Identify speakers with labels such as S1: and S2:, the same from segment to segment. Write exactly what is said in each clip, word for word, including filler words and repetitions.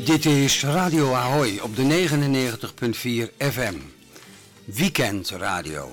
S1: Dit is Radio Ahoy op de negenennegentig komma vier F M. Weekend Radio.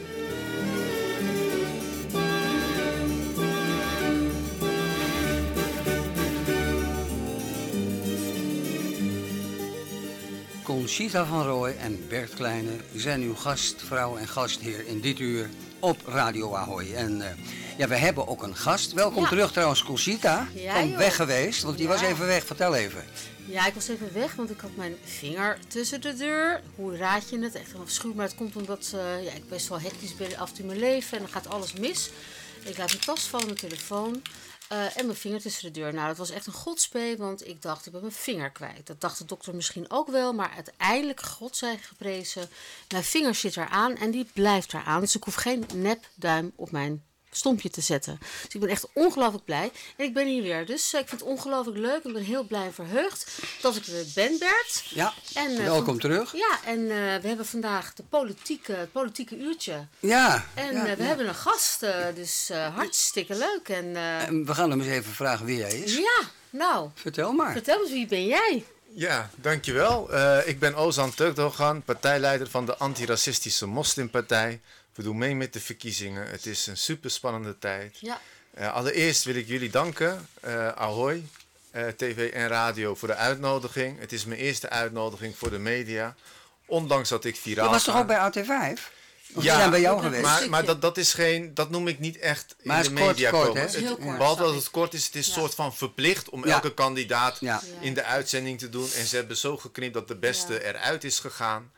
S1: Conchita van Rooij en Bert Kleine zijn uw gastvrouw en gastheer in dit uur op Radio Ahoy. En uh, ja, we hebben ook een gast. Welkom ja. terug trouwens, Conchita. Ja, van weg geweest, want die ja. was even weg. Vertel even.
S2: Ja, ik was even weg, want ik had mijn vinger tussen de deur. Hoe raad je het? Echt een afschuw, maar het komt omdat uh, ja, ik best wel hectisch ben af en toe in mijn leven. En dan gaat alles mis. Ik laat mijn tas vallen, mijn telefoon. Uh, en mijn vinger tussen de deur. Nou, dat was echt een godspee, want ik dacht, ik ben mijn vinger kwijt. Dat dacht de dokter misschien ook wel, maar uiteindelijk, God zij geprezen, mijn vinger zit eraan en die blijft eraan. Dus ik hoef geen nepduim op mijn stompje te zetten. Dus ik ben echt ongelooflijk blij. En ik ben hier weer. Dus uh, ik vind het ongelooflijk leuk. Ik ben heel blij en verheugd dat ik er ben, Bert.
S1: Ja,
S2: en, uh,
S1: welkom
S2: van,
S1: terug.
S2: Ja, en uh, we hebben vandaag de politieke, het politieke uurtje.
S1: Ja.
S2: En
S1: ja,
S2: uh, we
S1: ja.
S2: hebben een gast, uh, dus uh, hartstikke leuk. En, uh,
S1: en we gaan hem eens even vragen wie hij is.
S2: Ja, nou.
S1: Vertel maar.
S2: Vertel eens, wie ben jij?
S3: Ja, dankjewel. Uh, ik ben Ozan Turkdogan, partijleider van de antiracistische moslimpartij. We doen mee met de verkiezingen. Het is een super spannende tijd.
S2: Ja.
S3: Uh, allereerst wil ik jullie danken, uh, Ahoy, uh, T V en radio, voor de uitnodiging. Het is mijn eerste uitnodiging voor de media. Ondanks dat ik viraal
S1: Je was toch
S3: ga.
S1: ook bij A T vijf? Of
S3: ja,
S1: we zijn bij jou geweest.
S3: Maar, maar dat, dat is geen, dat noem ik niet echt in
S1: maar
S3: de
S1: kort,
S3: media
S1: kort,
S3: komen.
S1: hè?
S3: Het,
S2: Heel kort,
S3: behalve dat
S2: sorry.
S3: het kort is, het is een
S2: Ja.
S3: soort van verplicht om
S1: Ja.
S3: elke kandidaat
S1: Ja.
S3: in de uitzending te doen. En ze hebben zo geknipt dat de beste
S2: Ja.
S3: eruit is gegaan.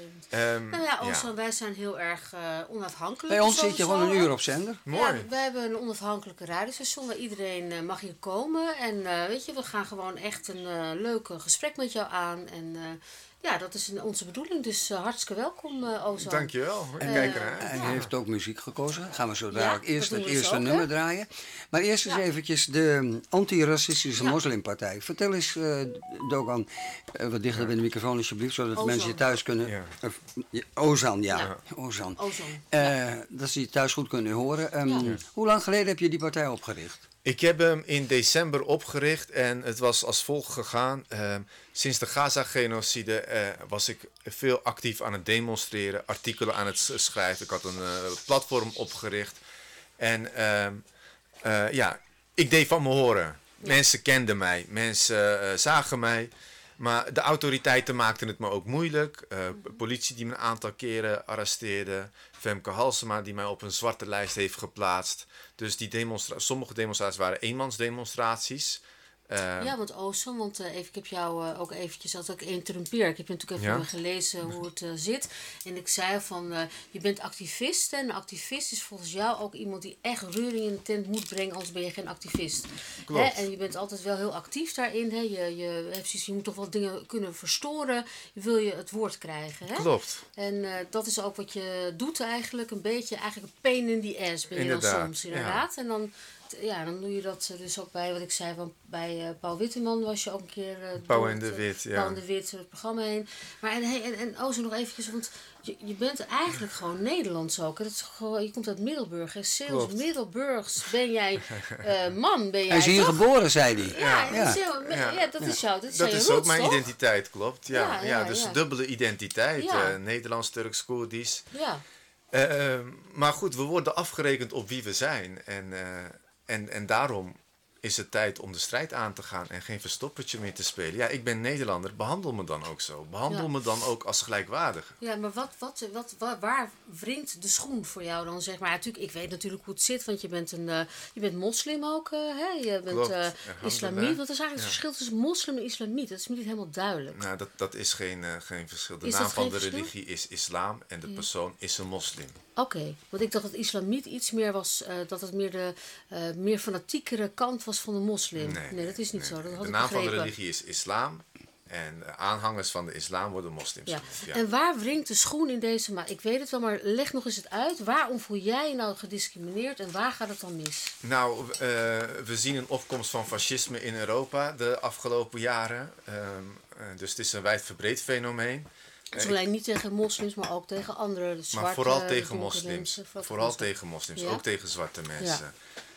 S3: Um,
S2: Nou ja,
S3: ja.
S2: Ozan, wij zijn heel erg uh, onafhankelijk.
S1: Bij ons
S2: sowieso,
S1: zit je gewoon een
S2: hè?
S1: uur op zender.
S3: Mooi.
S2: Ja, wij hebben een onafhankelijke radiostation waar iedereen uh, mag hier komen. En uh, weet je, we gaan gewoon echt een uh, leuk gesprek met jou aan. En uh, ja, dat is een, onze bedoeling. Dus uh, hartstikke welkom, uh, Ozan.
S3: Dankjewel. Ik
S2: Uh,
S3: kijk ernaar.
S1: En hij
S2: Ja.
S1: heeft ook muziek gekozen. Gaan we zo
S2: Ja,
S1: dadelijk
S2: dat
S1: eerst
S2: doen
S1: het
S2: we dus
S1: eerste
S2: ook,
S1: nummer
S2: hè?
S1: draaien. Maar eerst eens
S2: Ja.
S1: eventjes de antiracistische
S2: Ja.
S1: moslimpartij. Vertel eens, uh, Dogan, uh, wat dichter bij de microfoon alsjeblieft, zodat de
S2: Ozan.
S1: mensen je thuis kunnen...
S3: Ja.
S1: of, ja, Ozan, ja.
S2: Ja.
S1: Ozan.
S2: Ozan.
S1: Uh, dat ze je thuis goed kunnen horen. Um,
S2: Ja.
S1: Hoe lang geleden heb je die partij opgericht?
S3: Ik heb hem in december opgericht en het was als volgt gegaan. Uh, sinds de Gaza-genocide uh, was ik veel actief aan het demonstreren, artikelen aan het schrijven. Ik had een uh, platform opgericht en uh, uh, ja, ik deed van me horen. Ja. Mensen kenden mij, mensen uh, zagen mij. Maar de autoriteiten maakten het me ook moeilijk. Uh, politie die me een aantal keren arresteerde. Femke Halsema die mij op een zwarte lijst heeft geplaatst. Dus die demonstra- sommige demonstraties waren eenmansdemonstraties. Uh,
S2: Ja, want Ozan, want uh, even, ik heb jou uh, ook eventjes, als ik interrumpeer, ik heb natuurlijk even
S3: Ja.
S2: gelezen hoe het uh, zit. En ik zei van, uh, je bent activist en een activist is volgens jou ook iemand die echt reuring in de tent moet brengen, anders ben je geen activist.
S3: Klopt.
S2: Hè? En je bent altijd wel heel actief daarin. Hè? Je, je, precies, je moet toch wel dingen kunnen verstoren, wil je het woord krijgen. Hè?
S3: Klopt.
S2: En uh, dat is ook wat je doet eigenlijk, een beetje eigenlijk een pain in the ass ben je
S3: Inderdaad,
S2: dan soms inderdaad. Ja. En dan... Ja, dan doe je dat dus ook bij wat ik zei, van bij uh, Paul Witteman was je ook een keer... Uh,
S3: Pauw en de Wit, ja.
S2: Pauw en de Wit, het programma heen. Maar en, en, en oh, zo nog eventjes, want je, je bent eigenlijk gewoon Nederlands ook. Dat is gewoon, je komt uit Middelburg, hè. Zeeuws, Middelburgs ben jij uh, man, ben jij
S1: Hij is hier
S2: toch?
S1: geboren, zei hij.
S2: Ja,
S1: Ja.
S2: dat is, heel, ja. ja, dat is jou, dat is,
S3: Dat
S2: jou
S3: is
S2: roots,
S3: ook mijn
S2: toch?
S3: identiteit, klopt. Ja,
S2: Ja,
S3: ja,
S2: ja,
S3: dus
S2: ja.
S3: dubbele identiteit.
S2: Ja.
S3: Uh, Nederlands, Turks, Koerdisch.
S2: Ja,
S3: Uh, uh, maar goed, we worden afgerekend op wie we zijn. En, uh, en, en daarom is het tijd om de strijd aan te gaan en geen verstoppertje meer te spelen. Ja, ik ben Nederlander, behandel me dan ook zo. Behandel
S2: Ja.
S3: me dan ook als gelijkwaardig.
S2: ja, maar wat, wat, wat, waar, waar wringt de schoen voor jou dan, zeg maar? Ja, natuurlijk, ik weet natuurlijk hoe het zit, want je bent, een, uh, je bent moslim ook, uh, hè? Je bent
S3: Klopt,
S2: uh,
S3: alhamdulillah.
S2: islamiet. Wat is eigenlijk
S3: Ja.
S2: het verschil tussen moslim en islamiet? Dat is me niet helemaal duidelijk.
S3: Nou, dat, dat is geen, uh, geen verschil. De
S2: Is
S3: naam
S2: dat
S3: van
S2: geen
S3: de
S2: verschil?
S3: religie is islam en de
S2: Ja.
S3: persoon is een moslim.
S2: Oké, okay, want ik dacht dat islamiet iets meer was, uh, dat het meer de uh, meer fanatiekere kant was van de moslim.
S3: Nee,
S2: Nee, dat is niet
S3: nee,
S2: zo. Dat
S3: nee.
S2: had
S3: De
S2: ik
S3: naam van de
S2: begrepen.
S3: religie is islam en uh, aanhangers van de islam worden moslims.
S2: Ja.
S3: genoemd, ja.
S2: En waar wringt de schoen in deze maat? Ik weet het wel, maar leg nog eens het uit. Waarom voel jij je nou gediscrimineerd en waar gaat het dan mis?
S3: Nou, uh, we zien een opkomst van fascisme in Europa de afgelopen jaren. Um, uh, dus het is een wijdverbreed fenomeen.
S2: Dus alleen niet tegen moslims, maar ook tegen andere zwarte,
S3: Maar vooral tegen
S2: donkere
S3: moslims.
S2: mensen,
S3: Vooral tegen moslims,
S2: Ja?
S3: ook tegen zwarte mensen.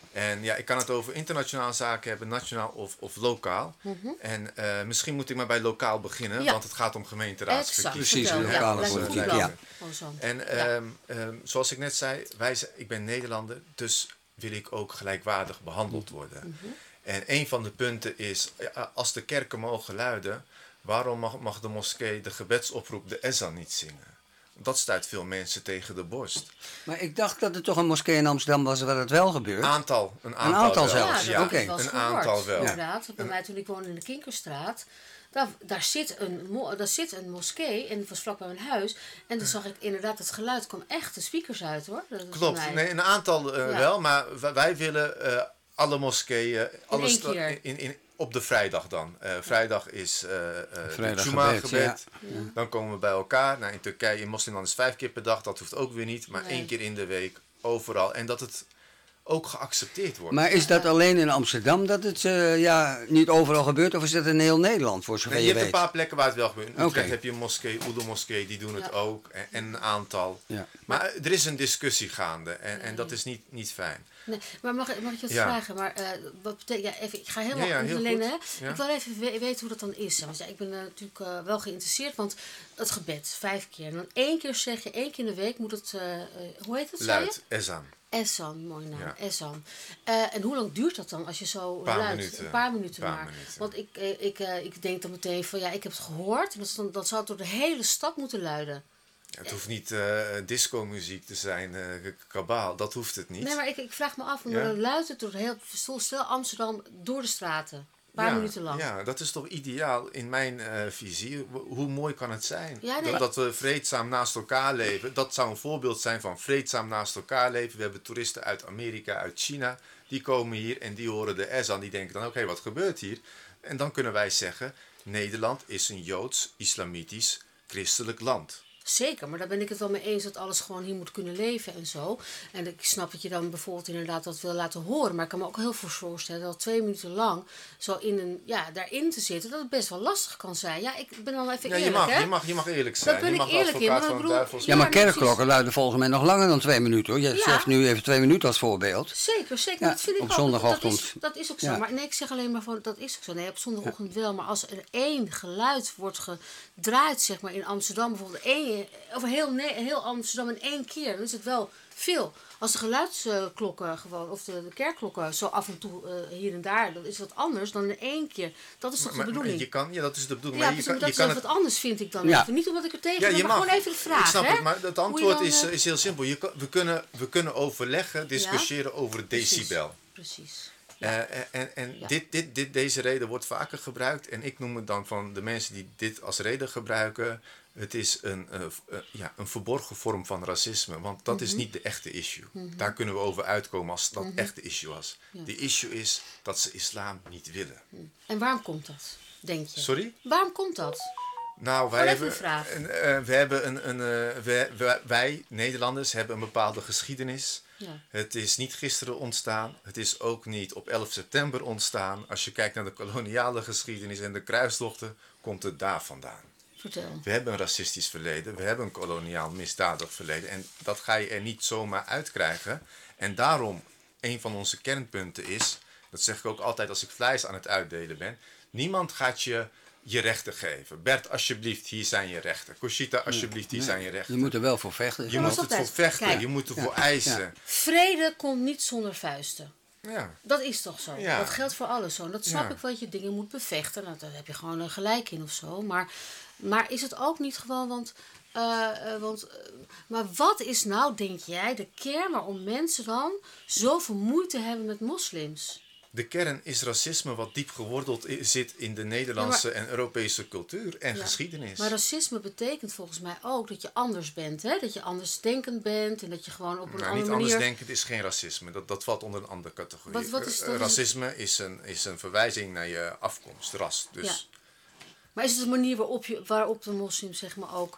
S3: En ja, ik kan het over internationale zaken hebben, nationaal of, of lokaal.
S2: Mm-hmm.
S3: En uh, misschien moet ik maar bij lokaal beginnen,
S2: Ja.
S3: want het gaat om gemeenteraadsverkiezingen.
S1: Precies,
S2: Vertel,
S1: lokale
S2: ja,
S1: politiek,
S2: lijkt me
S1: ja.
S2: goed plan. Zo.
S3: En
S2: Ja.
S3: um, um, zoals ik net zei, wij, z- ik ben Nederlander, dus wil ik ook gelijkwaardig behandeld worden.
S2: Mm-hmm.
S3: En een van de punten is, ja, als de kerken mogen luiden, waarom mag, mag de moskee de gebedsoproep, de ezan, niet zingen? Dat stuit veel mensen tegen de borst.
S1: Maar ik dacht dat er toch een moskee in Amsterdam was waar het wel gebeurt.
S3: Aantal, een aantal,
S1: aantal
S3: wel.
S1: zelfs.
S2: Ja,
S3: Ja,
S2: dat
S1: oké.
S2: heb ik wel eens
S3: een
S2: gehoord,
S3: aantal wel.
S2: Inderdaad. Bij mij toen ik woonde in de Kinkerstraat, daar, daar, zit een, mo- daar zit een moskee en het was vlak bij mijn huis. En toen zag ik inderdaad, het geluid kwam echt de speakers uit, hoor. Dat was
S3: Klopt,
S2: bij mij.
S3: nee, een aantal uh,
S2: Ja.
S3: wel, maar wij, wij willen uh, alle moskeeën alle
S2: één
S3: sta-
S2: keer.
S3: in, in, op de vrijdag dan. Uh, vrijdag is uh, uh,
S1: Vrijdag
S3: de Juma
S1: gebed,
S3: gebed.
S1: ja.
S2: Ja.
S3: Dan komen we bij elkaar. Nou, in Turkije, in moslimland is vijf keer per dag, dat hoeft ook weer niet. Maar
S2: Nee.
S3: één keer in de week, overal. En dat het ook geaccepteerd wordt.
S1: Maar is dat alleen in Amsterdam dat het uh, ja, niet overal gebeurt? Of is dat in heel Nederland, voor zover
S3: Nee,
S1: je,
S3: je hebt
S1: weet?
S3: een paar plekken waar het wel gebeurt. In Utrecht
S1: Oké.
S3: heb je een moskee, Oede moskee, die doen het
S2: Ja.
S3: ook. En, en een aantal.
S1: Ja.
S3: Maar uh, er is een discussie gaande. En, en dat is niet, niet fijn.
S2: Nee, maar mag, ik- mag ik je wat
S3: Ja.
S2: vragen? Maar uh, wat betekent, ja, even, ik ga helemaal
S3: Ja, ja,
S2: niet
S3: heel
S2: alleen,
S3: goed.
S2: hè?
S3: Ja.
S2: Ik wil even we- weten hoe dat dan is. Want ja, ik ben uh, natuurlijk uh, wel geïnteresseerd, want het gebed, vijf keer. En dan één keer zeg je, één keer in de week moet het, uh, uh, hoe heet het, zei je?
S3: Luid, ezan.
S2: Ezan, mooi naam,
S3: Ja.
S2: Ezan. Uh, en hoe lang duurt dat dan als je zo
S3: Paar
S2: luidt?
S3: minuten.
S2: Een paar minuten
S3: Paar
S2: maar.
S3: minuten.
S2: Want ik, uh, ik, uh, ik denk dan meteen van, ja, ik heb het gehoord. En dat, is dan, dat zou door de hele stad moeten luiden.
S3: Het hoeft niet uh, disco-muziek te zijn, uh, kabaal, dat hoeft het niet.
S2: Nee, maar ik, ik vraag me af, want
S3: Ja.
S2: dan luidt het door heel stil Amsterdam door de straten. Een paar
S3: ja,
S2: minuten lang.
S3: Ja, dat is toch ideaal in mijn uh, visie. Hoe, hoe mooi kan het zijn?
S2: Ja, nee.
S3: dat, dat we vreedzaam naast elkaar leven. Dat zou een voorbeeld zijn van vreedzaam naast elkaar leven. We hebben toeristen uit Amerika, uit China. Die komen hier en die horen de ezan. Die denken dan, oké, okay, wat gebeurt hier? En dan kunnen wij zeggen, Nederland is een Joods, islamitisch, christelijk land.
S2: Zeker, maar daar ben ik het wel mee eens dat alles gewoon hier moet kunnen leven en zo. En ik snap dat je dan bijvoorbeeld inderdaad dat wil laten horen. Maar ik kan me ook heel veel voorstellen dat twee minuten lang zo in een, ja, daarin te zitten, dat het best wel lastig kan zijn. Ja, ik ben al even
S3: Ja,
S2: eerlijk,
S3: je, mag,
S2: hè?
S3: je, mag, je mag eerlijk zijn.
S2: Dat ben
S3: je
S2: ik
S3: mag
S2: eerlijk in,
S3: advocaat
S2: maar
S3: van
S2: ik
S3: de
S2: bedoel-
S3: duivel
S1: Ja,
S3: zijn.
S1: maar
S2: Ja, precies.
S1: kerkklokken luiden volgens mij nog langer dan twee minuten, hoor. Je
S2: Ja.
S1: zegt nu even twee minuten als voorbeeld.
S2: Zeker, zeker.
S1: Ja,
S2: dat vind ik
S1: op
S2: ook.
S1: zondagochtend.
S2: Dat is, dat is ook zo.
S1: Ja.
S2: Maar nee, ik zeg alleen maar van, dat is ook zo. Nee, op zondagochtend wel. Maar als er één geluid wordt gedraaid, zeg maar, in Amsterdam bijvoorbeeld, één, over heel, Ne- heel Amsterdam in één keer, dan is het wel veel. Als de geluidsklokken gewoon, of de, de kerkklokken zo af en toe uh, hier en daar, dan is het wat anders dan in één keer. Dat is toch
S3: Maar,
S2: de
S3: maar
S2: bedoeling?
S3: je kan, ja, dat is de bedoeling.
S2: Ja,
S3: maar je
S2: precies,
S3: kan,
S2: maar
S3: je
S2: dat
S3: kan
S2: is
S3: het
S2: wat anders, vind ik dan
S1: Ja.
S2: even. Niet omdat ik er tegen
S3: Ja,
S2: ben,
S3: je
S2: maar
S3: mag.
S2: gewoon even de vraag.
S3: Ik snap
S2: hè?
S3: het, maar het
S2: Hoe je
S3: antwoord
S2: dan,
S3: is,
S2: uh,
S3: is heel simpel. Je kan, we, kunnen, we kunnen overleggen, discussiëren over het
S2: precies,
S3: decibel.
S2: Precies.
S3: Uh, en en
S2: Ja.
S3: dit, dit, dit, deze reden wordt vaker gebruikt. En ik noem het dan van de mensen die dit als reden gebruiken. Het is een, uh, uh, ja, een verborgen vorm van racisme. Want dat
S2: Mhm.
S3: is niet de echte issue. Daar kunnen we over uitkomen als dat echt de issue was.
S2: Ja.
S3: De issue is dat ze islam niet willen.
S2: En waarom komt dat, denk je?
S3: Sorry?
S2: Waarom komt dat?
S3: Nou, wij
S2: Gewoon even
S3: hebben,
S2: een vraag.
S3: een, uh, we hebben een, een, uh, wij, wij, wij, Nederlanders, hebben een bepaalde geschiedenis.
S2: Ja.
S3: Het is niet gisteren ontstaan. Het is ook niet op elf september ontstaan. Als je kijkt naar de koloniale geschiedenis en de kruistochten, komt het daar vandaan.
S2: Vertel.
S3: We hebben een racistisch verleden. We hebben een koloniaal misdadig verleden. En dat ga je er niet zomaar uitkrijgen. En daarom, een van onze kernpunten is, dat zeg ik ook altijd als ik vlees aan het uitdelen ben, niemand gaat je je rechten geven. Bert, alsjeblieft, hier zijn je rechten. Conchita, alsjeblieft, hier
S1: Nee,
S3: zijn je rechten.
S1: Je moet er wel voor vechten.
S3: Je
S2: Ja,
S3: moet
S2: maar
S3: het
S2: altijd.
S3: voor vechten,
S2: Kijk.
S3: je moet ervoor
S1: Ja.
S3: eisen.
S2: Vrede komt niet zonder vuisten.
S3: Ja.
S2: Dat is toch zo?
S3: Ja.
S2: Dat geldt voor alles zo. En dat snap
S3: Ja.
S2: ik wel, dat je dingen moet bevechten. Nou, daar heb je gewoon een gelijk in of zo. Maar, maar is het ook niet gewoon, want... Uh, uh, want uh, maar wat is nou, denk jij, de kern waarom mensen dan zoveel moeite hebben met moslims?
S3: De kern is racisme wat diep geworteld i- zit in de Nederlandse
S2: Ja, maar-
S3: en Europese cultuur en
S2: Ja.
S3: geschiedenis.
S2: Maar racisme betekent volgens mij ook dat je anders bent. Hè? Dat je anders denkend bent en dat je gewoon op een
S3: Nou,
S2: andere
S3: niet
S2: manier...
S3: anders denken is geen racisme. Dat, dat valt onder een andere categorie.
S2: Wat- wat is-
S3: Eh,
S2: wat is-
S3: racisme is een, is een verwijzing naar je afkomst, ras. Dus
S2: Maar is het de manier waarop, je, waarop de moslims zeg maar ook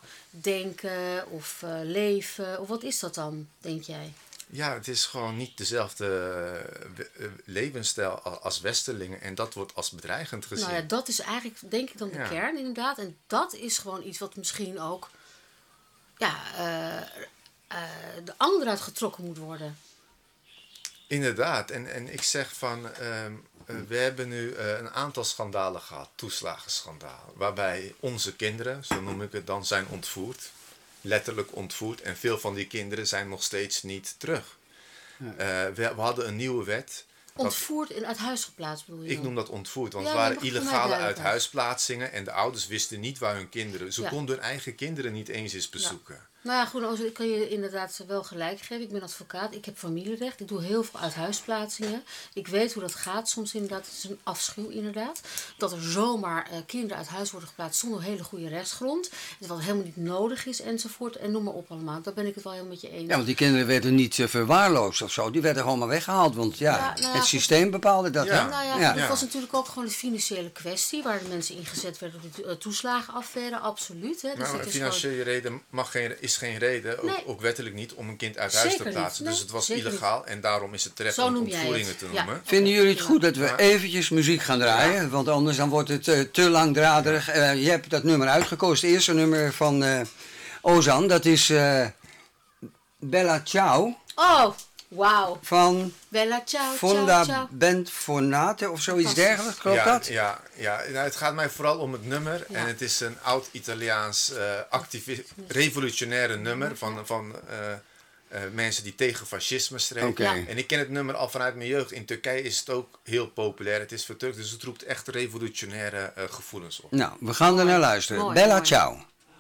S2: denken of uh, leven? Of wat is dat dan, denk jij?
S3: ja, het is gewoon niet dezelfde eh, we- eh, levensstijl a- als westerlingen. En dat wordt als bedreigend gezien.
S2: Nou ja, dat is eigenlijk denk ik dan de
S3: Ja.
S2: kern inderdaad. En dat is gewoon iets wat misschien ook ja, uh, uh, de ander uitgetrokken moet worden.
S3: Inderdaad. En, en ik zeg van... Um, uh, we hebben nu uh, een aantal schandalen gehad. Toeslagenschandalen. Waarbij onze kinderen, zo noem ik het dan, zijn ontvoerd. Letterlijk ontvoerd. En veel van die kinderen zijn nog steeds niet terug. Ja. Uh, we, we hadden een nieuwe wet...
S2: Ontvoerd en uit huis geplaatst bedoel je?
S3: Ik noem dat ontvoerd, want
S2: ja,
S3: het waren illegale uithuisplaatsingen en de ouders wisten niet waar hun kinderen... Ze ja. konden hun eigen kinderen niet eens eens bezoeken.
S2: Ja. Nou ja, goed, ik kan je inderdaad wel gelijk geven. Ik ben advocaat, ik heb familierecht, ik doe heel veel uithuisplaatsingen. Ik weet hoe dat gaat soms inderdaad, het is een afschuw inderdaad. Dat er zomaar uh, kinderen uit huis worden geplaatst zonder hele goede rechtsgrond. Wat helemaal niet nodig is enzovoort. En noem maar op allemaal, daar ben ik het wel helemaal met je eens.
S1: Ja, want die kinderen werden niet uh, verwaarloosd of zo. Die werden gewoon maar weggehaald, want ja, ja, nou ja het systeem bepaalde dat.
S2: Ja.
S1: Hè?
S2: Nou ja,
S1: ja.
S2: dat was natuurlijk ook gewoon een financiële kwestie waar de mensen ingezet werden op de uh, toeslagenaffaire, absoluut. Hè. Dus
S3: nou, een financiële gewoon... reden mag geen, is geen reden, ook, nee. ook wettelijk niet, om een kind uit huis Zeker te plaatsen. Nee, dus het was illegaal niet. En daarom is het terecht om ontvoeringen te noemen.
S1: Ja. Vinden jullie het goed dat we ja. eventjes muziek gaan draaien? Ja. Want anders dan wordt het uh, te langdradig. Uh, je hebt dat nummer uitgekozen, het eerste nummer van uh, Ozan, dat is uh, Bella Ciao.
S2: Oh! Wauw.
S1: Van
S2: Bella Ciao,
S1: Fonda
S2: ciao, ciao.
S1: Benfornate of zoiets dergelijks, klopt
S3: ja,
S1: dat?
S3: Ja, ja. Nou, het gaat mij vooral om het nummer. Ja. En het is een oud-Italiaans uh, activi- revolutionaire nummer van, van uh, uh, mensen die tegen fascisme strijden.
S1: Okay.
S3: Ja. En ik ken het nummer al vanuit mijn jeugd. In Turkije is het ook heel populair. Het is verturkt, dus het roept echt revolutionaire uh, gevoelens op.
S1: Nou, we gaan er naar luisteren.
S2: Mooi,
S1: Bella
S2: mooi.
S1: Ciao.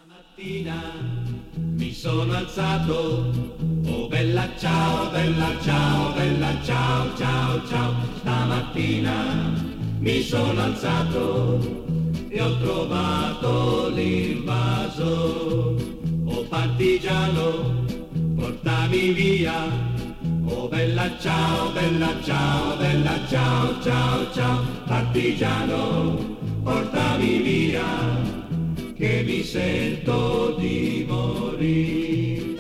S4: Mi sono alzato, oh bella ciao, bella ciao, bella ciao, ciao, ciao. Stamattina mi sono alzato e ho trovato l'invaso. Oh partigiano, portami via. Oh bella ciao, bella ciao, bella ciao, ciao, ciao. Partigiano, portami via. Che mi sento di morire.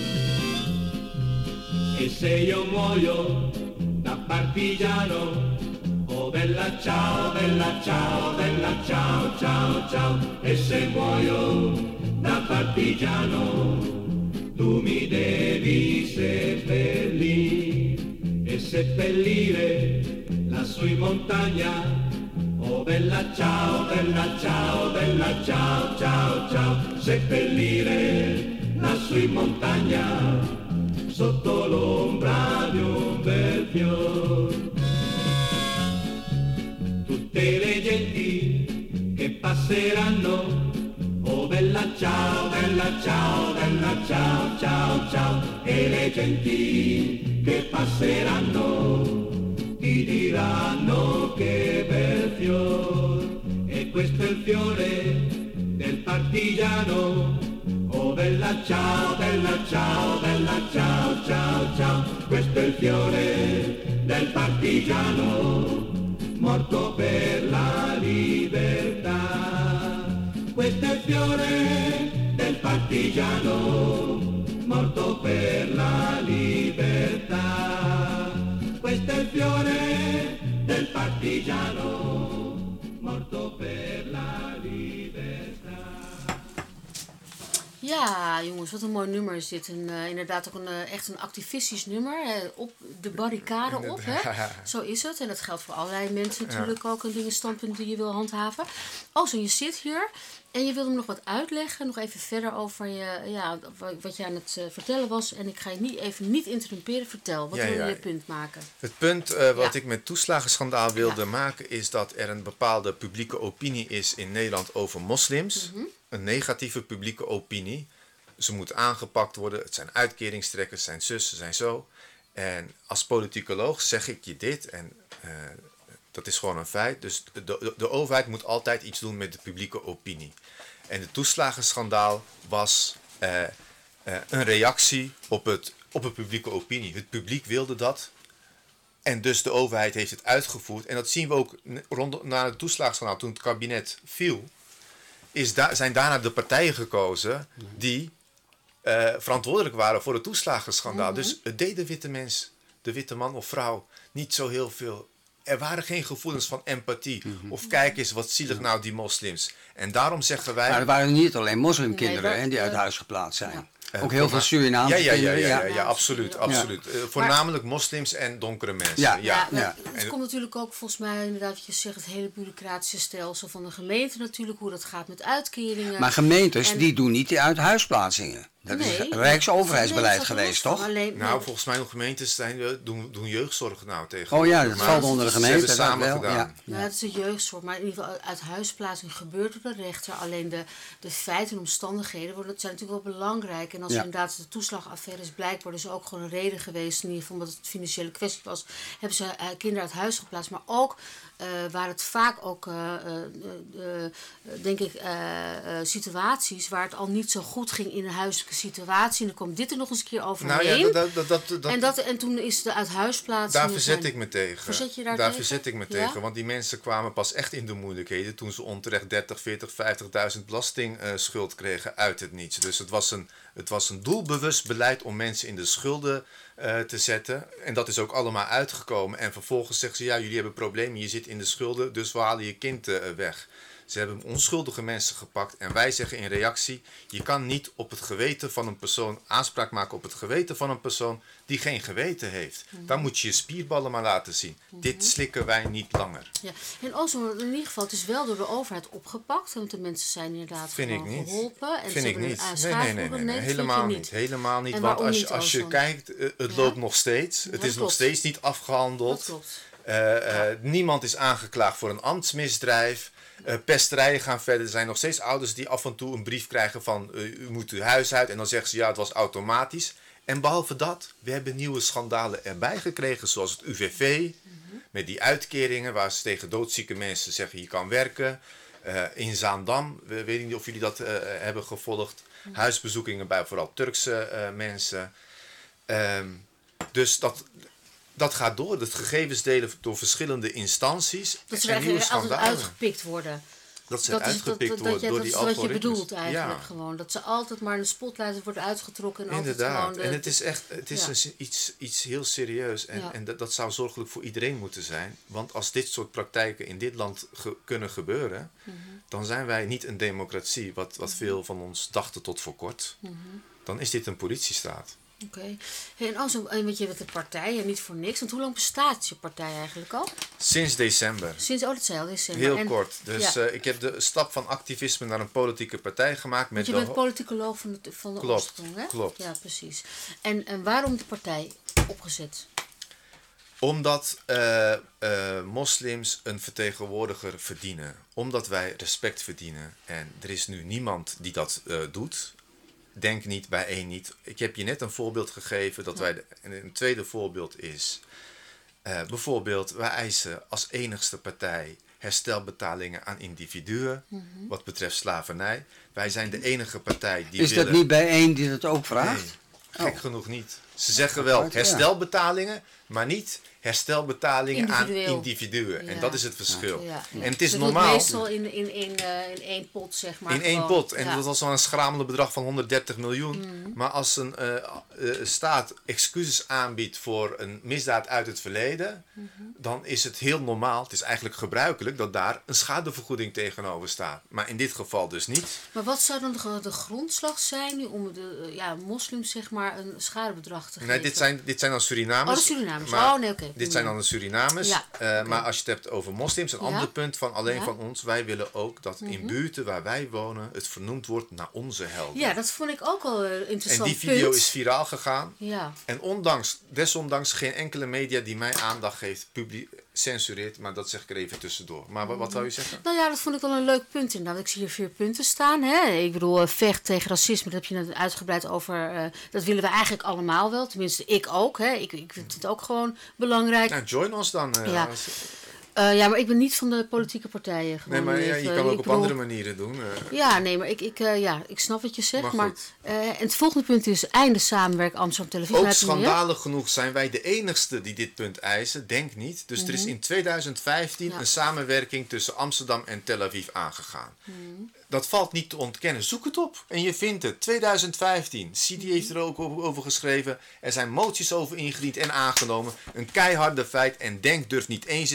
S4: E se io muoio da partigiano, oh bella ciao, bella ciao, bella ciao, ciao, ciao. E se muoio da partigiano, tu mi devi seppellire e seppellire lassù in montagna. Oh bella ciao, bella ciao, bella ciao, ciao, ciao. Seppellire lassù in montagna, sotto l'ombra di un bel fior. Tutte le genti che passeranno, oh bella ciao, bella ciao, bella ciao, ciao, ciao. E le genti che passeranno ti diranno che bel fior, e questo è il fiore del partigiano. Oh bella ciao, bella ciao, bella ciao, ciao, ciao. Questo è il fiore del partigiano, morto per la libertà. Questo è il fiore del partigiano, morto per la libertà. Questo è il fiore del partigiano, morto per la libertà.
S2: Ja, jongens, wat een mooi nummer is dit. En, uh, inderdaad ook een, uh, echt een activistisch nummer. Hè? Op de barricade op, hè? Zo is het. En dat geldt voor allerlei mensen natuurlijk ja. ook. En dingen, standpunten die je wil handhaven. Oh, zo je zit hier en je wilde me nog wat uitleggen. Nog even verder over je, ja, wat je aan het uh, vertellen was. En ik ga je niet, even niet interrumperen. Vertel, wat ja, wil je ja. punt maken?
S3: Het punt uh, wat ja. ik met toeslagenschandaal wilde ja. maken is dat er een bepaalde publieke opinie is in Nederland over moslims. Mm-hmm. Een negatieve publieke opinie. Ze moeten aangepakt worden. Het zijn uitkeringstrekkers, het zijn zus, ze zijn zo. En als politicoloog zeg ik je dit. En uh, dat is gewoon een feit. Dus de, de, de overheid moet altijd iets doen met de publieke opinie. En de toeslagenschandaal was uh, uh, een reactie op, het, op het publieke opinie. Het publiek wilde dat. En dus de overheid heeft het uitgevoerd. En dat zien we ook rond, na het toeslagenschandaal, toen het kabinet viel. Is da- zijn daarna de partijen gekozen die uh, verantwoordelijk waren voor het toeslagenschandaal. Mm-hmm. Dus het deed de witte mens, de witte man of vrouw, niet zo heel veel. Er waren geen gevoelens van empathie. Mm-hmm. Of kijk eens, wat zielig nou die moslims. En daarom zeggen wij...
S1: Maar er waren niet alleen moslimkinderen
S2: nee,
S1: hè, die
S2: uh,
S1: uit huis geplaatst zijn.
S2: Ja.
S3: Uh,
S1: Ook heel veel
S3: voorna-
S1: Surinaamse
S3: ja, ja, ja,
S1: kinderen,
S3: ja, ja,
S1: ja.
S3: ja, absoluut. absoluut. Uh, voornamelijk moslims en donkere mensen.
S1: Ja.
S3: Ja,
S2: Ja, maar
S1: ja.
S2: het
S3: En-
S2: komt natuurlijk ook volgens mij inderdaad wat je zegt, het hele bureaucratische stelsel van de gemeente natuurlijk, hoe dat gaat met uitkeringen.
S1: Maar gemeentes,
S2: En-
S1: die doen niet die uithuisplaatsingen. Dat
S2: Nee,
S1: is
S2: dat-
S1: rijksoverheidsbeleid
S2: nee, dat
S1: geweest,
S2: was
S1: toch?
S2: alleen-
S3: Nou,
S2: nee.
S3: volgens mij nog gemeentes zijn, uh, doen, doen jeugdzorg nou tegenwoordig.
S1: Oh ja, dat
S3: Maar
S1: valt onder de
S3: ze
S1: gemeente.
S3: hebben
S1: dat
S3: samen
S1: wel,
S3: gedaan.
S1: ja.
S2: Ja, het is een jeugdzorg, maar in ieder geval uit huisplaatsing gebeurt door de rechter. Alleen de, de feiten en omstandigheden worden, dat zijn natuurlijk wel belangrijk. En als
S1: Ja.
S2: inderdaad de toeslagaffaire is blijkbaar dus ook gewoon een reden geweest, in ieder geval omdat het een financiële kwestie was, hebben ze uh, kinderen uit huis geplaatst. Maar ook uh, waar het vaak ook, uh, uh, uh, uh, denk ik, uh, uh, situaties waar het al niet zo goed ging in een huiselijke situatie. En dan kwam dit er nog eens een keer overheen.
S3: Nou ja, dat, dat, dat, dat,
S2: en, dat, en toen is de uithuisplaatsing...
S3: daar verzet ik me tegen.
S2: Verzet je daar
S3: daar
S2: tegen?
S3: verzet ik me
S2: Ja?
S3: tegen. Want die mensen kwamen pas echt in de moeilijkheden toen ze onterecht dertig, veertig, vijftigduizend belastingschuld kregen uit het niets. Dus het was een, het was een doelbewust beleid om mensen in de schulden uh, te zetten. En dat is ook allemaal uitgekomen. En vervolgens zeggen ze, ja, jullie hebben problemen, je zit in de schulden, dus we halen je kind uh, weg. Ze hebben onschuldige mensen gepakt en wij zeggen in reactie, je kan niet op het geweten van een persoon aanspraak maken op het geweten van een persoon die geen geweten heeft.
S2: Mm-hmm.
S3: Dan moet je je spierballen maar laten zien. Mm-hmm. Dit slikken wij niet langer.
S2: Ja. En Ozon, in ieder geval, het is wel door de overheid opgepakt, want de mensen zijn inderdaad
S3: Vind ik
S2: gewoon
S3: niet.
S2: geholpen. En
S3: Vind
S2: ze
S3: ik
S2: hebben
S3: niet.
S2: een
S3: Nee, nee, nee, nee, nee. helemaal niet. Helemaal niet.
S2: En
S3: Want
S2: waarom
S3: als je,
S2: niet,
S3: als je
S2: Ozon?
S3: kijkt, uh, het
S2: Ja.
S3: loopt nog steeds. Het
S2: dat
S3: is nog
S2: klopt.
S3: steeds niet afgehandeld.
S2: Dat klopt.
S3: Uh, uh, niemand is aangeklaagd voor een ambtsmisdrijf. Uh, pesterijen gaan verder. Er zijn nog steeds ouders die af en toe een brief krijgen van uh, u moet uw huis uit. En dan zeggen ze ja, het was automatisch. En behalve dat, we hebben nieuwe schandalen erbij gekregen. Zoals het U V V. Mm-hmm. Met die uitkeringen waar ze tegen doodzieke mensen zeggen je kan werken. Uh, in Zaandam, we weet niet of jullie dat uh, hebben gevolgd. Mm-hmm. Huisbezoekingen bij vooral Turkse uh, mensen. Um, dus dat... Dat gaat door, dat gegevens delen door verschillende instanties.
S2: Dat ze
S3: en
S2: er
S3: nieuwe
S2: eigenlijk altijd
S3: schandalen.
S2: uitgepikt worden.
S3: Dat ze
S2: Dat is,
S3: uitgepikt
S2: dat, dat,
S3: worden
S2: dat,
S3: door
S2: dat
S3: die
S2: is wat je
S3: algoritmes.
S2: bedoelt eigenlijk
S3: Ja,
S2: gewoon. Dat ze altijd maar in de spotlight worden uitgetrokken. En
S3: inderdaad.
S2: altijd gewoon de,
S3: En het is echt het is
S2: ja.
S3: een, iets, iets heel serieus. En,
S2: Ja.
S3: en dat, dat zou zorgelijk voor iedereen moeten zijn. Want als dit soort praktijken in dit land ge, kunnen gebeuren... Mm-hmm. dan zijn wij niet een democratie, wat, wat mm-hmm. veel van ons dachten tot voor kort. Mm-hmm. Dan is dit een politiestaat.
S2: Oké. Okay. Hey, en als een, want je bent een partij en niet voor niks. Want hoe lang bestaat je partij eigenlijk al?
S3: Sinds december.
S2: Sinds, oh, dat zei al, december.
S3: Heel
S2: en,
S3: kort. Dus ja. uh, ik heb de stap van activisme naar een politieke partij gemaakt. Met
S2: want je
S3: de
S2: bent politicoloog van de, van de
S3: klopt,
S2: oorsprong, hè?
S3: Klopt.
S2: Ja, precies. En, en waarom de partij opgezet?
S3: Omdat uh, uh, moslims een vertegenwoordiger verdienen. Omdat wij respect verdienen. En er is nu niemand die dat uh, doet. Denk niet, bij één niet. Ik heb je net een voorbeeld gegeven. Dat ja. wij de, en een tweede voorbeeld is... Uh, bijvoorbeeld, wij eisen als enigste partij herstelbetalingen aan individuen. Mm-hmm. Wat betreft slavernij. Wij zijn de enige partij die
S1: Is
S3: willen...
S1: dat niet bij één die dat ook vraagt?
S3: Nee, gek oh. genoeg niet. Ze zeggen wel herstelbetalingen, maar niet herstelbetalingen aan individuen. Ja. En dat is het verschil. Ja. Ja. Ja. En het is
S2: Ze
S3: normaal...
S2: meestal in, in, in, uh, in één pot, zeg maar.
S3: In
S2: gewoon.
S3: één pot. En
S2: ja.
S3: dat was wel een schramelde bedrag van honderddertig miljoen.
S2: Mm.
S3: Maar als een uh, uh, staat excuses aanbiedt voor een misdaad uit het verleden... Mm-hmm. dan is het heel normaal, het is eigenlijk gebruikelijk... dat daar een schadevergoeding tegenover staat. Maar in dit geval dus niet.
S2: Maar wat zou dan de, de grondslag zijn nu om de uh, ja, moslims zeg maar een schadebedrag te geven?
S3: Nee, dit zijn, dit zijn dan Surinamers.
S2: Oh, de Surinamers.
S3: Maar
S2: oh, nee, oké. Okay.
S3: Dit zijn dan de Surinamers. Ja, uh, okay. Maar als je het hebt over moslims, een ja? ander punt van alleen ja? van ons. Wij willen ook dat mm-hmm. in buurten waar wij wonen het vernoemd wordt naar onze helden.
S2: Ja, dat vond ik ook al uh, interessant.
S3: En die video
S2: punt.
S3: is viraal gegaan.
S2: Ja.
S3: En ondanks, desondanks geen enkele media die mij aandacht geeft, publie- censureert. Maar dat zeg ik er even tussendoor. Maar wat, wat wou je zeggen?
S2: Nou ja, dat vond ik wel een leuk punt inderdaad. Ik zie hier vier punten staan. Hè? Ik bedoel, vecht tegen racisme, dat heb je net uitgebreid over. Uh, dat willen we eigenlijk allemaal wel. Tenminste, ik ook. Hè? Ik, ik vind het ook gewoon belangrijk.
S3: Nou, join ons dan. Uh,
S2: ja. Als... Uh, ja, maar ik ben niet van de politieke partijen. Gewoon
S3: nee, maar ja, je
S2: uh,
S3: kan ook op
S2: bedoel...
S3: andere manieren doen. Uh.
S2: Ja, nee, maar ik, ik, uh, ja, ik snap wat je zegt.
S3: Maar,
S2: maar uh, en het volgende punt is einde samenwerken Amsterdam Televisie.
S3: Ook schandalig genoeg zijn wij de enigste die dit punt eisen. Denk niet. Dus mm-hmm. er is in tweeduizend vijftien ja. een samenwerking tussen Amsterdam en Tel Aviv aangegaan. Mm-hmm. Dat valt niet te ontkennen. Zoek het op en je vindt het. tweeduizend vijftien. Sidi heeft er ook over geschreven. Er zijn moties over ingediend en aangenomen. Een keiharde feit. En Denk durft niet eens eens te zeggen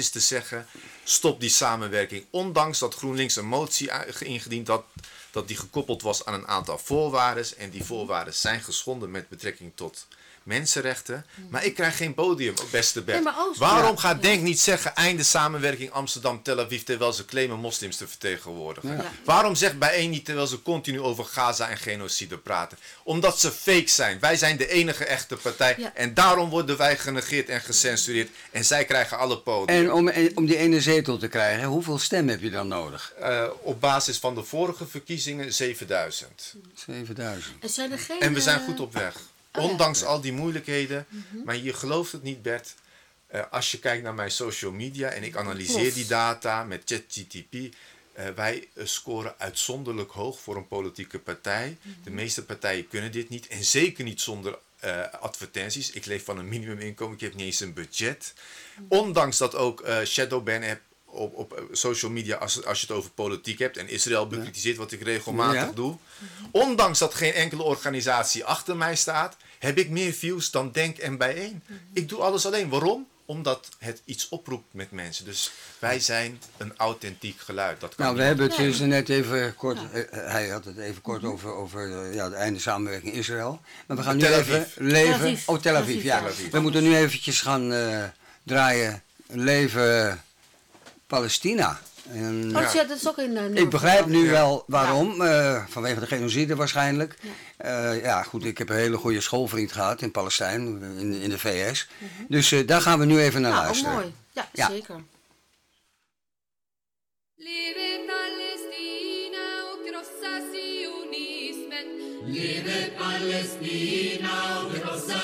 S3: zeggen, stop die samenwerking. Ondanks dat GroenLinks een motie ingediend had, dat die gekoppeld was aan een aantal voorwaarden. En die voorwaarden zijn geschonden met betrekking tot mensenrechten. Maar ik krijg geen podium, beste Bert.
S2: Nee, Oost,
S3: Waarom
S2: ja.
S3: gaat Denk niet zeggen einde samenwerking Amsterdam-Tel Aviv terwijl ze claimen moslims te vertegenwoordigen?
S1: Ja.
S3: Waarom zegt bijeen niet terwijl ze continu over Gaza en genocide praten? Omdat ze fake zijn. Wij zijn de enige echte partij
S2: Ja.
S3: en daarom worden wij genegeerd en gecensureerd en zij krijgen alle podium.
S1: En om, om die ene zetel te krijgen, hoeveel stemmen heb je dan nodig?
S3: Uh, op basis van de vorige verkiezingen zevenduizend.
S1: zevenduizend.
S2: En, zijn er geen,
S3: En we zijn
S2: eh,
S3: goed op weg.
S2: Oh, ja.
S3: Ondanks al die moeilijkheden. Mm-hmm. Maar je gelooft het niet, Bert. Uh, als je kijkt naar mijn social media en ik analyseer
S2: Klopt.
S3: die data met ChatGPT. Uh, wij uh, scoren uitzonderlijk hoog voor een politieke partij. Mm-hmm. De meeste partijen kunnen dit niet. En zeker niet zonder uh, advertenties. Ik leef van een minimuminkomen. Ik heb niet eens een budget. Mm-hmm. Ondanks dat ook uh, shadowban heb op, op social media als, als je het over politiek hebt. En Israël bekritiseert wat ik regelmatig ja. doe. Mm-hmm. Ondanks dat geen enkele organisatie achter mij staat, heb ik meer views dan Denk en Bijeen. Mm-hmm. Ik doe alles alleen. Waarom? Omdat het iets oproept met mensen. Dus wij zijn een authentiek geluid. Dat kan
S1: nou, we
S3: niet.
S1: hebben het
S2: Nee.
S1: dus net even kort,
S2: Ja.
S1: uh, hij had het even kort mm-hmm. over, over uh, ja, de einde samenwerking Israël. Maar we gaan
S3: Tel
S1: nu
S3: Aviv.
S1: even leven.
S2: Tel Aviv.
S1: Oh, Tel Aviv,
S2: Tel Aviv,
S1: ja.
S2: Tel Aviv.
S1: We moeten nu eventjes gaan uh, draaien. Leven Palestina. En,
S2: Oh,
S1: ja.
S2: ja, dat is ook een uh,
S1: Ik begrijp nu
S3: Ja.
S1: wel waarom. Uh, vanwege de genocide waarschijnlijk. Ja. Uh, ja, goed, ik heb een hele goede schoolvriend gehad in Palestijn, in, in de V S. Mm-hmm. Dus uh, daar gaan we nu even naar
S2: nou,
S1: luisteren.
S2: Oh, mooi. Ja,
S1: ja.
S2: zeker.
S5: Leve Palestina och krossa sionismen.
S4: Leve Palestina och krossa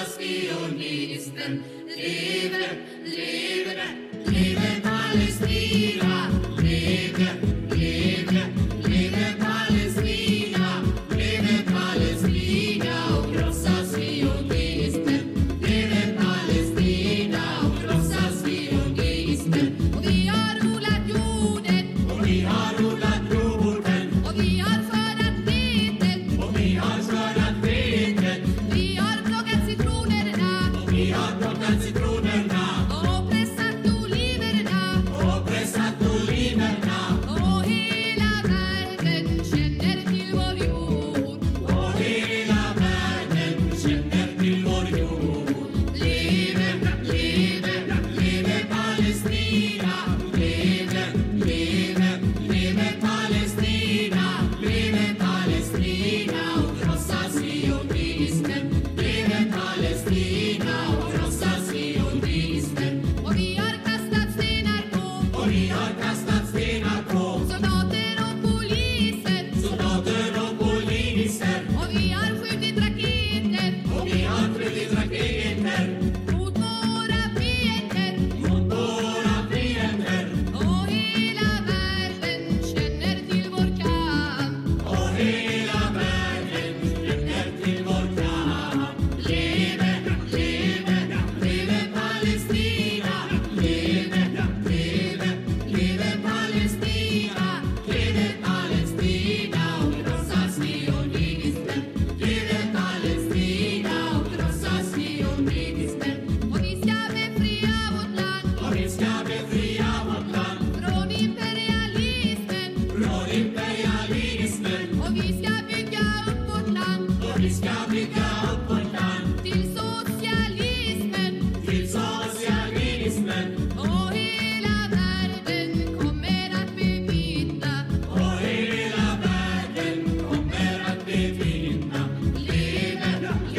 S4: sionismen. Leve, leve, leve Palestina. Leve, leve, leve Palestina. Leve Palestina och krossa sionismen. Leve Palestina och krossa sionismen.
S5: Och vi har odlat jorden.
S4: Och vi har odlat jorden.
S5: Och vi har skördat vetet.
S4: Och vi har skördat vetet.
S5: Vi har plockat citronerna.
S4: Och vi har plockat citronerna.
S5: Och pressat oliverna.
S4: Och pressat oliverna.
S5: Och hela världen känner till vår jord.
S4: Och hela världen känner till vår jord. Leve, leve, leve Palestina. Leve, leve, leve Palestina. Leve Palestina och krossa sionismen. Leve Palestina och krossa sionismen.
S5: Och vi har kastat stenar på
S4: Och vi har kastat stenar på
S5: soldater och poliser.
S4: soldater och poliser.
S5: Och vi har skjutit raketer
S4: Och vi har skjutit raketer
S5: mot våra fiender.
S4: mot våra fiender.
S5: Och hela världen känner till vår kamp.
S4: Och hela världen känner till vår kamp. Leve, leve, leve Palestina. Leve, leve, leve Palestina. Leve Palestina och krossa sionismen. Leve Palestina och krossa sionismen.
S5: Och vi ska befria vårt land
S4: Och vi ska befria vårt land
S5: från imperialismen.
S4: från imperialismen.
S5: Och vi ska bygga upp vårt land
S4: Och vi ska bygga upp vårt land
S5: till socialismen.
S4: till socialismen.
S5: Och hela världen kommer att bevittna.
S4: Och hela världen kommer att bevinna. Leve,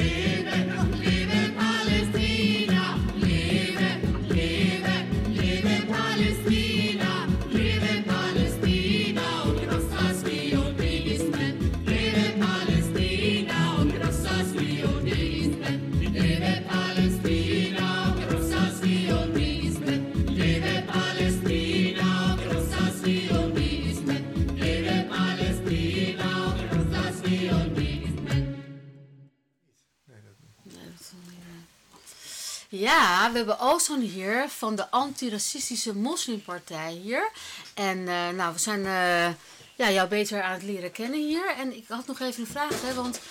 S4: leve, leve Palestina. Leve, leve, leve Palestina. Leve Palestina och krossa sionismen. Leve Palestina och krossa sionismen. Leve Palestina och krossa sionismen. Leve Palestina och krossa sionismen. Leve Palestina och krossa sionismen.
S2: Ja, we hebben Ozan hier van de antiracistische moslimpartij hier. En uh, nou, we zijn uh, ja, jou beter aan het leren kennen hier. En ik had nog even een vraag, hè, want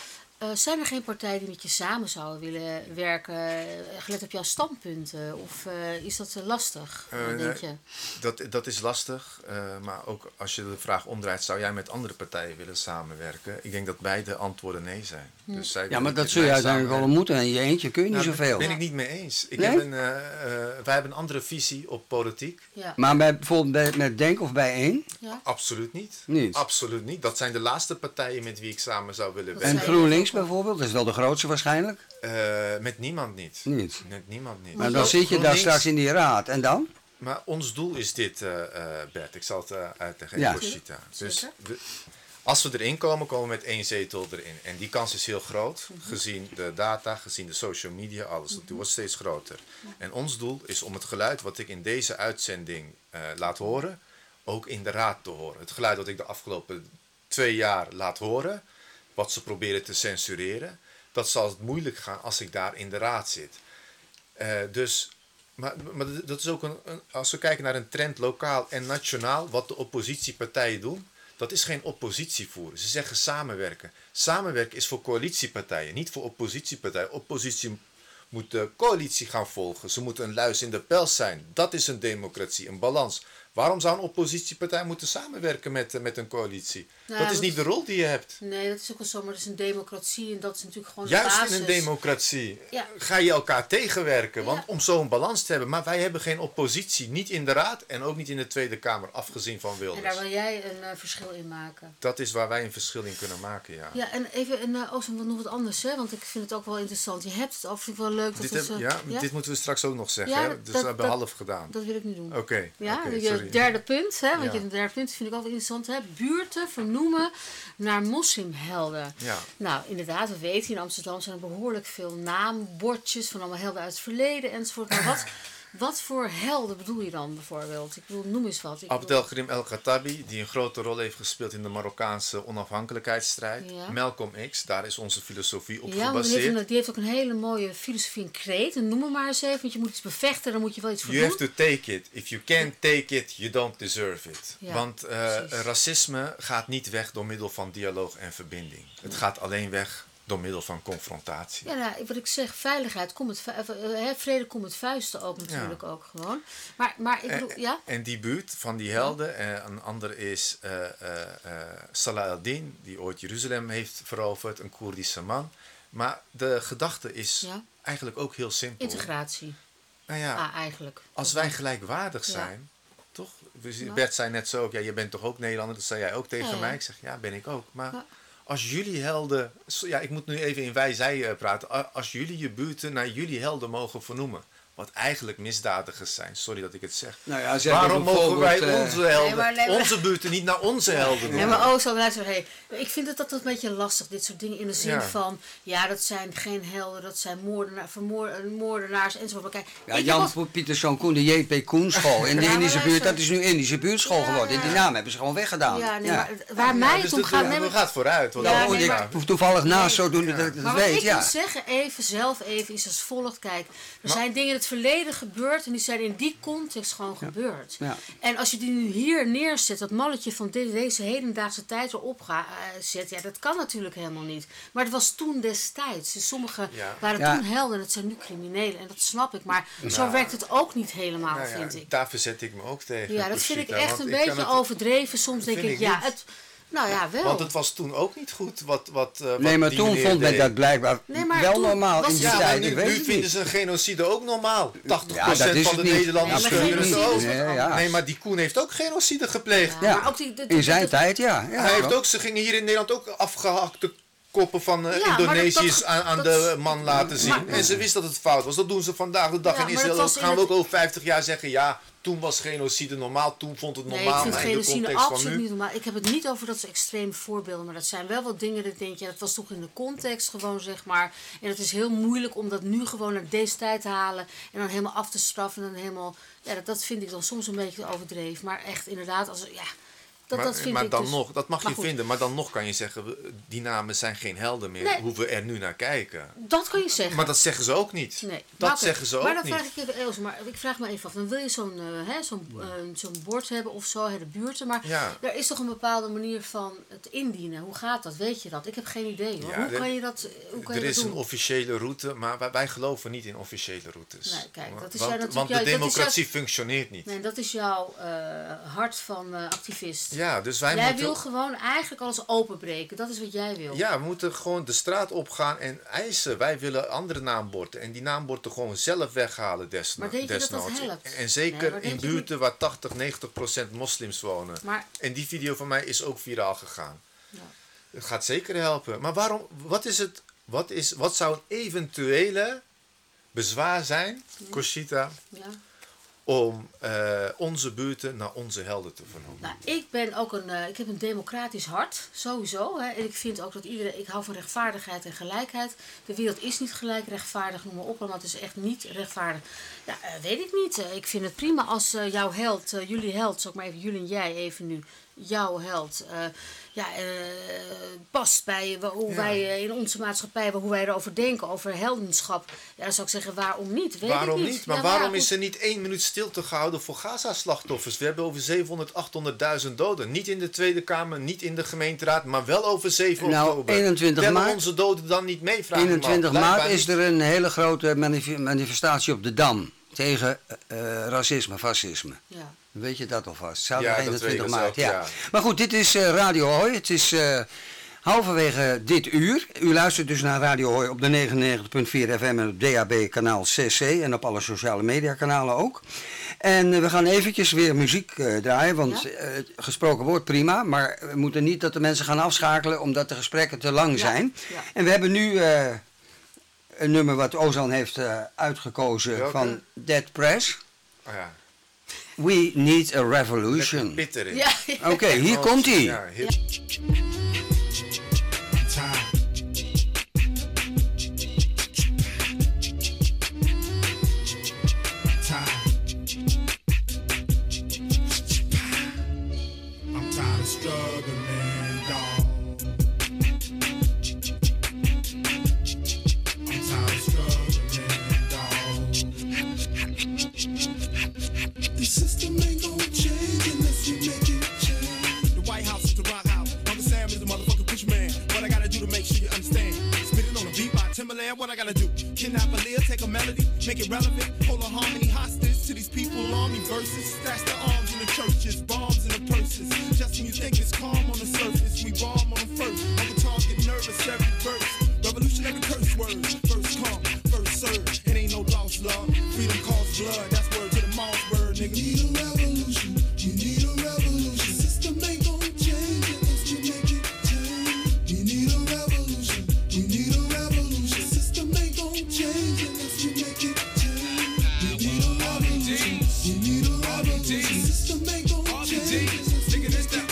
S2: Uh, zijn er geen partijen die met je samen zouden willen werken, uh, gelet op jouw standpunten? Of uh, is dat uh, lastig, uh,
S3: Uh,
S2: denk je?
S3: Dat, dat is lastig, uh, maar ook als je de vraag omdraait, zou jij met andere partijen willen samenwerken? Ik denk dat beide antwoorden nee zijn.
S2: Hm.
S3: Dus zij
S1: Ja,
S3: willen
S1: maar dat
S3: met
S1: zul je
S3: mij
S1: uiteindelijk wel
S3: samenwerken.
S1: moeten. En in je eentje kun je niet
S3: Nou,
S1: zoveel.
S3: ben ik niet mee eens. Ik
S1: Nee?
S3: heb een, uh, uh, wij hebben een andere visie op politiek.
S2: Ja.
S1: Maar bij, bijvoorbeeld bij, met Denk of bij één?
S2: Ja.
S3: Absoluut niet.
S1: Niet.
S3: Absoluut niet. Dat zijn de laatste partijen met wie ik samen zou willen
S2: Dat
S3: werken.
S1: En
S2: zijn-
S1: GroenLinks bijvoorbeeld? Dat is wel de grootste waarschijnlijk?
S3: Uh, met niemand niet.
S1: Niet.
S3: Met niemand niet.
S1: Maar dan
S3: Ook
S1: zit je daar
S3: GroenLinks-
S1: straks in die raad. En dan?
S3: Maar ons doel is dit, uh, uh, Bert. Ik zal het uh, uitleggen.
S1: Ja.
S3: Ja. Conchita. Dus
S2: Zeker.
S3: we- als we erin komen, komen we met één zetel erin. En die kans is heel groot, gezien de data, gezien de social media, alles. Dat wordt steeds groter. En ons doel is om het geluid wat ik in deze uitzending uh, laat horen, ook in de raad te horen. Het geluid dat ik de afgelopen twee jaar laat horen, wat ze proberen te censureren, dat zal het moeilijk gaan als ik daar in de raad zit. Uh, dus, maar, maar dat is ook een, een, als we kijken naar een trend lokaal en nationaal, wat de oppositiepartijen doen, dat is geen oppositie voeren. Ze zeggen samenwerken. Samenwerken is voor coalitiepartijen, niet voor oppositiepartijen. Oppositie moet de coalitie gaan volgen. Ze moeten een luis in de pels zijn. Dat is een democratie, een balans. Waarom zou een oppositiepartij moeten samenwerken met, met een coalitie?
S2: Nou,
S3: dat is
S2: dat-
S3: niet de rol die je hebt.
S2: Nee, dat is ook wel zo, maar dat is een democratie en dat is natuurlijk gewoon de
S3: Juist
S2: basis.
S3: in een democratie
S2: Ja.
S3: ga je elkaar tegenwerken, want
S2: Ja.
S3: om zo'n balans te hebben. Maar wij hebben geen oppositie, niet in de Raad en ook niet in de Tweede Kamer, afgezien van
S2: En
S3: Wilders.
S2: daar wil jij een uh, verschil in maken.
S3: Dat is waar wij een verschil in kunnen maken, ja.
S2: Ja, en even een, uh, oh, nog wat anders, hè? Want ik vind het ook wel interessant. Je hebt het over, vind ik wel leuk dat
S3: Dit,
S2: het...
S3: heb-
S2: uh,
S3: ja,
S2: ja?
S3: dit moeten we straks ook nog zeggen,
S2: Ja,
S3: hè?
S2: dat-
S3: Dus
S2: dat-
S3: we hebben
S2: dat-
S3: half gedaan.
S2: Dat wil ik nu doen.
S3: Oké,
S2: Ja,
S3: oké,
S2: je
S3: sorry.
S2: derde punt, hè? Want
S3: Ja.
S2: je het derde punt vind ik altijd interessant, hè? Buurten vernoemen naar moslimhelden.
S3: Ja.
S2: Nou, inderdaad, we weten, in Amsterdam zijn er behoorlijk veel naambordjes van allemaal helden uit het verleden enzovoort. Maar wat, wat voor helden bedoel je dan bijvoorbeeld? Ik bedoel, noem eens wat. Ik bedoel-
S3: Abdelkrim El-Khattabi, die een grote rol heeft gespeeld in de Marokkaanse onafhankelijkheidsstrijd.
S2: Ja.
S3: Malcolm X, daar is onze filosofie op
S2: Ja, want die heeft,
S3: gebaseerd.
S2: een- die heeft ook een hele mooie filosofie en kreet. En noem hem maar eens even, want je moet iets bevechten, dan moet je wel iets voor
S3: You
S2: doen.
S3: have to take it. If you can't take it, you don't deserve it.
S2: Ja,
S3: Want uh,
S2: precies.
S3: racisme gaat niet weg door middel van dialoog en verbinding. Het gaat alleen weg door middel van confrontatie.
S2: Ja, nou, wat ik zeg, veiligheid, komt het, vu- eh, eh, vrede komt het vuisten ook natuurlijk ook gewoon. Maar, maar ik bedoel,
S3: En,
S2: ja?
S3: en die buurt van die helden, en een ander is uh, uh, uh, Salah al-Din, die ooit Jeruzalem heeft veroverd, een Koerdische man. Maar de gedachte is
S2: Ja.
S3: eigenlijk ook heel simpel.
S2: Integratie.
S3: Nou ja,
S2: Ah, eigenlijk.
S3: als wij gelijkwaardig
S2: Ja.
S3: zijn, toch? Dus
S2: Ja.
S3: Bert zei net zo ook, ja, je bent toch ook Nederlander? Dat zei jij ook tegen
S2: Ja, ja.
S3: mij. Ik zeg, ja, ben ik ook. Maar
S2: Ja.
S3: als jullie helden, ja, ik moet nu even in wij-zij uh, praten. A- Als jullie je buurten naar jullie helden mogen vernoemen, wat eigenlijk misdadigers zijn, sorry dat ik het zeg.
S1: Nou ja, ze hebben
S3: Waarom mogen wij
S1: bijvoorbeeld, eh,
S3: onze helden,
S2: Nee, maar- nee, maar-
S3: onze buurten niet naar onze helden
S2: Nee,
S3: noemen?
S2: maar oh, zo luister, hey, ik vind het altijd een beetje lastig, dit soort dingen, in de zin
S3: Ja.
S2: van, ja, dat zijn geen helden, dat zijn moordenaar, vermoor, eh, moordenaars enzovoort. Maar kijk,
S1: Ja,
S2: ik heb
S1: Jan
S2: altijd-
S1: Pieterszoon Koen, de J P Koen school in de
S2: Ja, maar
S1: Indische buurt,
S2: luister.
S1: dat is nu Indische buurtschool
S2: Ja,
S1: geworden. En die
S2: ja.
S1: naam hebben ze gewoon weggedaan.
S2: Ja, nee,
S1: Ja.
S2: maar waar mij
S3: Ja,
S2: het
S3: dus
S2: om
S3: dat-
S2: gaat...
S3: we
S2: nee, maar-
S3: gaat vooruit. Want
S2: Ja,
S3: dan-
S2: nee,
S1: ik
S2: maar-
S1: hoef toevallig naast
S2: Nee.
S1: zodoende dat ik het
S2: Maar wat
S1: weet,
S2: ik
S1: ja.
S2: wil zeggen, even zelf even, is als volgt. Kijk, er
S3: Maar-
S2: zijn dingen in het verleden gebeurd en die zijn in die context gewoon gebeurd.
S1: Ja.
S2: En als je die nu hier neerzet, dat malletje van de- deze hedendaagse tijd erop ga, eh, zet, ja, dat kan natuurlijk helemaal niet. Maar het was toen destijds. Dus sommigen
S3: Ja.
S2: waren
S1: Ja.
S2: toen helden en het zijn nu criminelen. En dat snap ik. Maar zo
S3: Nou,
S2: werkt het ook niet helemaal,
S3: Nou ja,
S2: vind ik.
S3: daar verzet ik me ook tegen.
S2: Ja, dat vind ik
S3: Conchita,
S2: echt
S3: want
S2: een
S3: ik kan
S2: beetje
S3: het-
S2: overdreven. Soms denk
S3: vind
S2: ik,
S3: ik
S2: ja,
S3: niet.
S2: het... Nou ja, wel.
S3: Want het was toen ook niet goed wat, wat, uh,
S1: Nee,
S3: wat
S1: maar
S3: die
S1: toen
S3: meneer
S1: vond men
S3: deed.
S1: dat blijkbaar
S2: Nee, maar
S1: wel
S2: toen
S1: normaal
S2: was
S1: in
S2: het-
S1: die
S3: Ja, maar
S1: tijd.
S3: nu,
S1: Ik weet
S3: nu
S1: het
S3: vinden
S1: niet.
S3: ze een genocide ook normaal. tachtig procent
S1: Ja, dat is
S3: van
S1: het
S3: de
S1: niet.
S3: Nederlanders
S2: Nee, maar
S3: steunen het
S2: genocide
S3: ook.
S2: is wat
S1: Ja, ja.
S2: anders.
S3: Nee, maar die Koen heeft ook genocide gepleegd.
S2: Ja,
S1: Ja.
S2: maar ook die, de-
S1: In zijn
S2: de-
S1: tijd, ja. ja
S3: Hij heeft
S1: klopt.
S3: ook, ze gingen hier in Nederland ook afgehakte koppen van uh,
S2: Ja, maar dat-
S3: Indonesiërs
S2: dat-
S3: aan, aan
S2: dat-
S3: de man laten zien.
S2: maar-
S3: en ze wist dat het fout was. Dat doen ze vandaag de dag
S2: Ja,
S3: in
S2: maar
S3: Israël.
S2: dat was
S3: ook.
S2: in
S3: Gaan we
S2: het-
S3: ook over vijftig jaar zeggen, ja, toen was genocide normaal, toen vond het
S2: Nee,
S3: normaal.
S2: ik vind
S3: maar in de
S2: genocide
S3: context van
S2: absoluut
S3: nu.
S2: niet normaal. Ik heb het niet over dat ze extreme voorbeelden, maar dat zijn wel wat dingen dat ik denk, ja, dat was toch in de context gewoon, zeg maar. En het is heel moeilijk om dat nu gewoon naar deze tijd te halen en dan helemaal af te straffen en dan helemaal, ja, dat, dat vind ik dan soms een beetje overdreven. Maar echt inderdaad, als, ja, Dat,
S3: maar
S2: dat vind
S3: maar
S2: ik
S3: dan
S2: dus,
S3: nog, dat mag
S2: maar
S3: je
S2: goed.
S3: vinden, maar dan nog kan je zeggen, we- die namen zijn geen helden meer,
S2: Nee.
S3: hoe we er nu naar kijken.
S2: Dat kan je zeggen.
S3: Maar dat zeggen ze ook niet.
S2: Nee.
S3: Dat
S2: Maar oké,
S3: zeggen ze
S2: maar
S3: ook
S2: dan
S3: niet.
S2: vraag ik even, Els, maar ik vraag me even af. Dan wil je zo'n eh, hè, zo'n eh, zo'n bord hebben of zo, hè, de buurten. Maar
S3: Ja.
S2: er is toch een bepaalde manier van het indienen. Hoe gaat dat? Weet je dat? Ik heb geen idee hoor.
S3: Ja,
S2: hoe
S3: er-
S2: kan je dat, hoe kan je
S3: Er
S2: dat
S3: is
S2: doen?
S3: een officiële route, maar wij, wij geloven niet in officiële routes.
S2: Nee, kijk, dat is
S3: want,
S2: jou natuurlijk
S3: want de
S2: jou- dat is
S3: democratie functioneert niet.
S2: Nee, dat is jouw eh, hart van eh, activist.
S3: Ja, dus wij
S2: jij
S3: moeten...
S2: wil gewoon eigenlijk alles openbreken. Dat is wat jij wil.
S3: Ja, we moeten gewoon de straat opgaan en eisen. Wij willen andere naamborden. En die naamborden gewoon zelf weghalen desno-
S2: Maar denk je dat dat
S3: desnoods.
S2: helpt?
S3: En zeker
S2: Nee, maar denk
S3: in
S2: je
S3: buurten waar tachtig, negentig procent moslims wonen.
S2: Maar
S3: En die video van mij is ook viraal gegaan.
S2: Ja.
S3: Het gaat zeker helpen. Maar waarom, wat is het, wat, is, wat zou een eventuele bezwaar zijn, Conchita,
S2: ja.
S3: om eh, onze buurten naar onze helden te vernoemen?
S2: Nou, ik ben ook een, eh, ik heb een democratisch hart, sowieso. Hè. En ik vind ook dat iedereen, ik hou van rechtvaardigheid en gelijkheid. De wereld is niet gelijk, rechtvaardig, noem maar op, maar het is echt niet rechtvaardig. Ja, eh, weet ik niet. Eh, ik vind het prima als eh, jouw held, eh, jullie held, zal ik maar even, jullie en jij even nu, jouw held, eh, ja, eh, past bij wa- hoe
S3: Ja.
S2: wij eh, in onze maatschappij, hoe wij erover denken, over heldenschap. Ja, dan zou ik zeggen, waarom niet? Weet
S3: Waarom
S2: ik
S3: niet?
S2: niet?
S3: Maar
S2: Ja,
S3: waarom
S2: waar-
S3: is er niet één minuut stilte gehouden voor Gaza-slachtoffers? We hebben over zevenhonderd, achthonderdduizend doden. Niet in de Tweede Kamer, niet in de gemeenteraad, maar wel over zeven
S1: Nou,
S3: oktober.
S1: eenentwintig
S3: Tellen
S1: maart.
S3: onze doden dan niet mee? Vraag ik me af.
S1: eenentwintig
S3: Blijkbaar
S1: maart is
S3: niet.
S1: er een hele grote manif- manifestatie op de Dam tegen eh, racisme, fascisme.
S2: Ja.
S1: Weet je dat alvast?
S3: Ja,
S1: Zaterdag
S3: dat
S1: eenentwintig
S3: weet ik
S1: maart.
S3: zelf,
S1: Ja.
S3: ja.
S1: Maar goed, dit is eh, Radio Hoi. Het is eh, halverwege dit uur. U luistert dus naar Radio Hoi op de negenennegentig komma vier F M en op D A B kanaal C C en op alle sociale media kanalen ook. En eh, we gaan eventjes weer muziek eh, draaien, want
S2: Ja?
S1: eh, het gesproken woord prima, maar we moeten niet dat de mensen gaan afschakelen omdat de gesprekken te lang
S2: Ja,
S1: zijn.
S2: ja.
S1: En we hebben nu eh, een nummer wat Ozan heeft eh, uitgekozen
S3: Welke?
S1: van Dead Press.
S3: Oh ja,
S1: We Need a
S3: lekker
S1: Revolution.
S3: bitter in.
S2: Ja,
S1: Oké, hier
S3: Oh,
S1: komt hij.
S3: Ja, heel-
S6: I'm tired of struggling, dog. I'm tired of struggling, dog. The system ain't gonna change unless we make it change. The White House is the rock house. Uncle Sam is the motherfucking push man. What I gotta do to make sure you understand? Spit it on a beat by Timberland. What I gotta do? Kidnap a Leah, take a melody, make it relevant. Hold a harmony hostage to these people, army verses. Stash the arms in the churches, bombs in the purses. Just when you think it's calm on the surface, we bomb on them first. Uncle Tom get nervous every verse. Revolutionary curse words. First come, first serve. It ain't no lost love. Freedom costs blood. That's word to the mouse word, nigga. We need a revolution. We need a revolution. System ain't gonna change unless we make it change. We need a revolution. We need a revolution. System ain't gonna change unless we make it change. We need a revolution. We need a revolution. System ain't gonna change unless we make it change.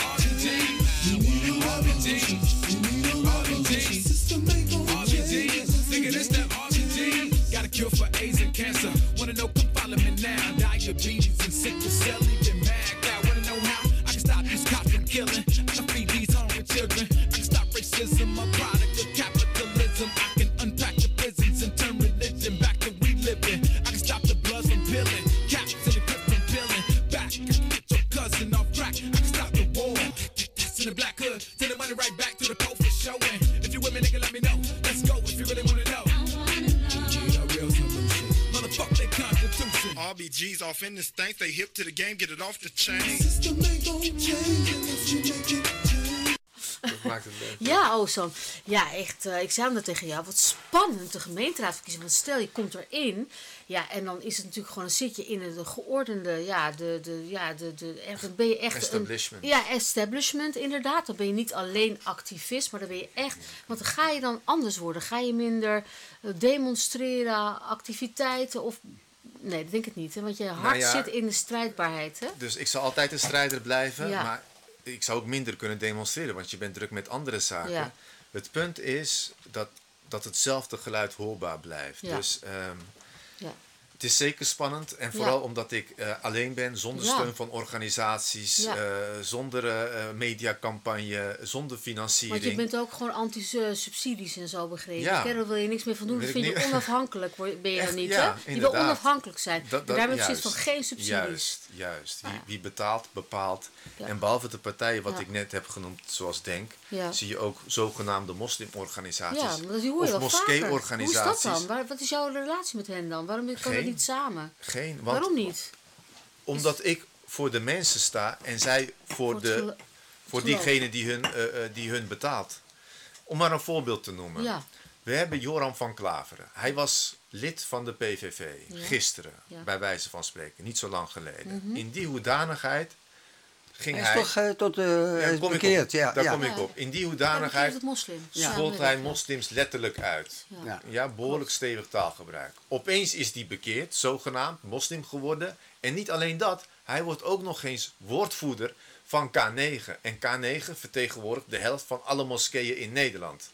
S6: We need a revolution. We need a revolution. System ain't gonna change unless we make it change.
S7: Got a cure for AIDS and cancer. Wanna know? Come follow me now. Diabetes and sickle cell, even mad. I wanna know how I can stop these cops from killing. I can feed these hungry children. I can stop racism, a product of capitalism. I can unpack the prisons and turn religion back to reliving. I can stop the blood from peeling, caps and the grip from peeling. Back, I can get your cousin off crack. I can stop the war. That's in the black hood. Send the money right back to the post for showing. If you with me, nigga, let me know. Let's go if you really wanna know. Need a real solution. Motherfuck their constitution.
S6: R B G's off in this thing, stay hip to the game, get it off the chain.
S7: System ain't gonna change unless you make it change.
S3: Dat maakt het leuk.
S2: Ja, Ozan. Ja, echt. eh, ik zei dat tegen jou. Wat spannend, de gemeenteraadverkiezingen. Want stel, je komt erin. Ja, en dan is het natuurlijk gewoon... Dan zit je in de geordende... Ja, de, de, ja, de, de, echt, dan ben je echt...
S3: Establishment.
S2: Een, ja, establishment inderdaad. Dan ben je niet alleen activist, maar dan ben je echt... Want dan ga je dan anders worden. Ga je minder eh, demonstreren, activiteiten of... Nee, dat denk ik niet. Hè? Want je hart
S3: ja.
S2: zit in de strijdbaarheid. Hè?
S3: Dus ik zal altijd een strijder blijven,
S2: Ja.
S3: maar ik zou ook minder kunnen demonstreren, want je bent druk met andere zaken.
S2: Ja.
S3: Het punt is dat, dat hetzelfde geluid hoorbaar blijft.
S2: Ja.
S3: Dus ehm,
S2: Ja.
S3: Het is zeker spannend. En vooral
S2: Ja.
S3: omdat ik uh, alleen ben, zonder
S2: Ja.
S3: steun van organisaties,
S2: Ja.
S3: uh, zonder uh, mediacampagne, zonder financiering.
S2: Want je bent ook gewoon anti-subsidies en zo begrepen.
S3: Ja.
S2: Daar wil je niks meer van doen.
S3: Weet
S2: Dat
S3: ik
S2: vind je
S3: niet.
S2: onafhankelijk, word- ben je
S3: Echt,
S2: dan niet,
S3: ja,
S2: hè? Je wil
S3: inderdaad.
S2: onafhankelijk zijn.
S3: Dat-
S2: en
S3: dat-
S2: daarmee
S3: juist.
S2: zit van geen subsidies.
S3: Juist, juist. Wie,
S2: Ah, ja.
S3: wie betaalt, bepaalt.
S2: Ja.
S3: En behalve de partijen wat
S2: Ja.
S3: ik net heb genoemd, zoals Denk,
S2: Ja.
S3: zie je ook zogenaamde moslimorganisaties.
S2: Ja, maar dat hoor je
S3: of
S2: wel vaker. Hoe is dat
S3: moskeeorganisaties.
S2: dan? Waar, wat is jouw relatie met hen dan? Waarom kan dat
S3: Geen.
S2: niet samen?
S3: Geen, want
S2: Waarom niet?
S3: Omdat ik voor de mensen sta en zij voor,
S2: Voor het
S3: de,
S2: gelo-
S3: voor
S2: geloof.
S3: diegene die hun, uh, uh, die hun betaalt. Om maar een voorbeeld te noemen.
S2: Ja.
S3: We hebben Joram van Klaveren. Hij was lid van de P V V
S2: Ja.
S3: gisteren,
S2: Ja.
S3: bij wijze van spreken, niet zo lang geleden. In die hoedanigheid ging
S1: Hij
S3: hij...
S1: is toch uh, tot uh,
S3: Ja,
S1: hij is
S3: kom ik
S1: bekeerd.
S3: op.
S1: Ja,
S3: Daar
S1: ja.
S3: kom ik
S2: Ja.
S3: op. In die
S2: Ja,
S3: hoedanigheid
S2: het moslim.
S1: Ja.
S3: schold
S2: weet
S3: hij
S2: ik, ja.
S3: moslims letterlijk uit.
S2: Ja.
S1: Ja.
S3: Ja, behoorlijk stevig taalgebruik. Opeens is die bekeerd, zogenaamd moslim geworden. En niet alleen dat, hij wordt ook nog eens woordvoerder van K negen. En K negen vertegenwoordigt de helft van alle moskeeën in Nederland.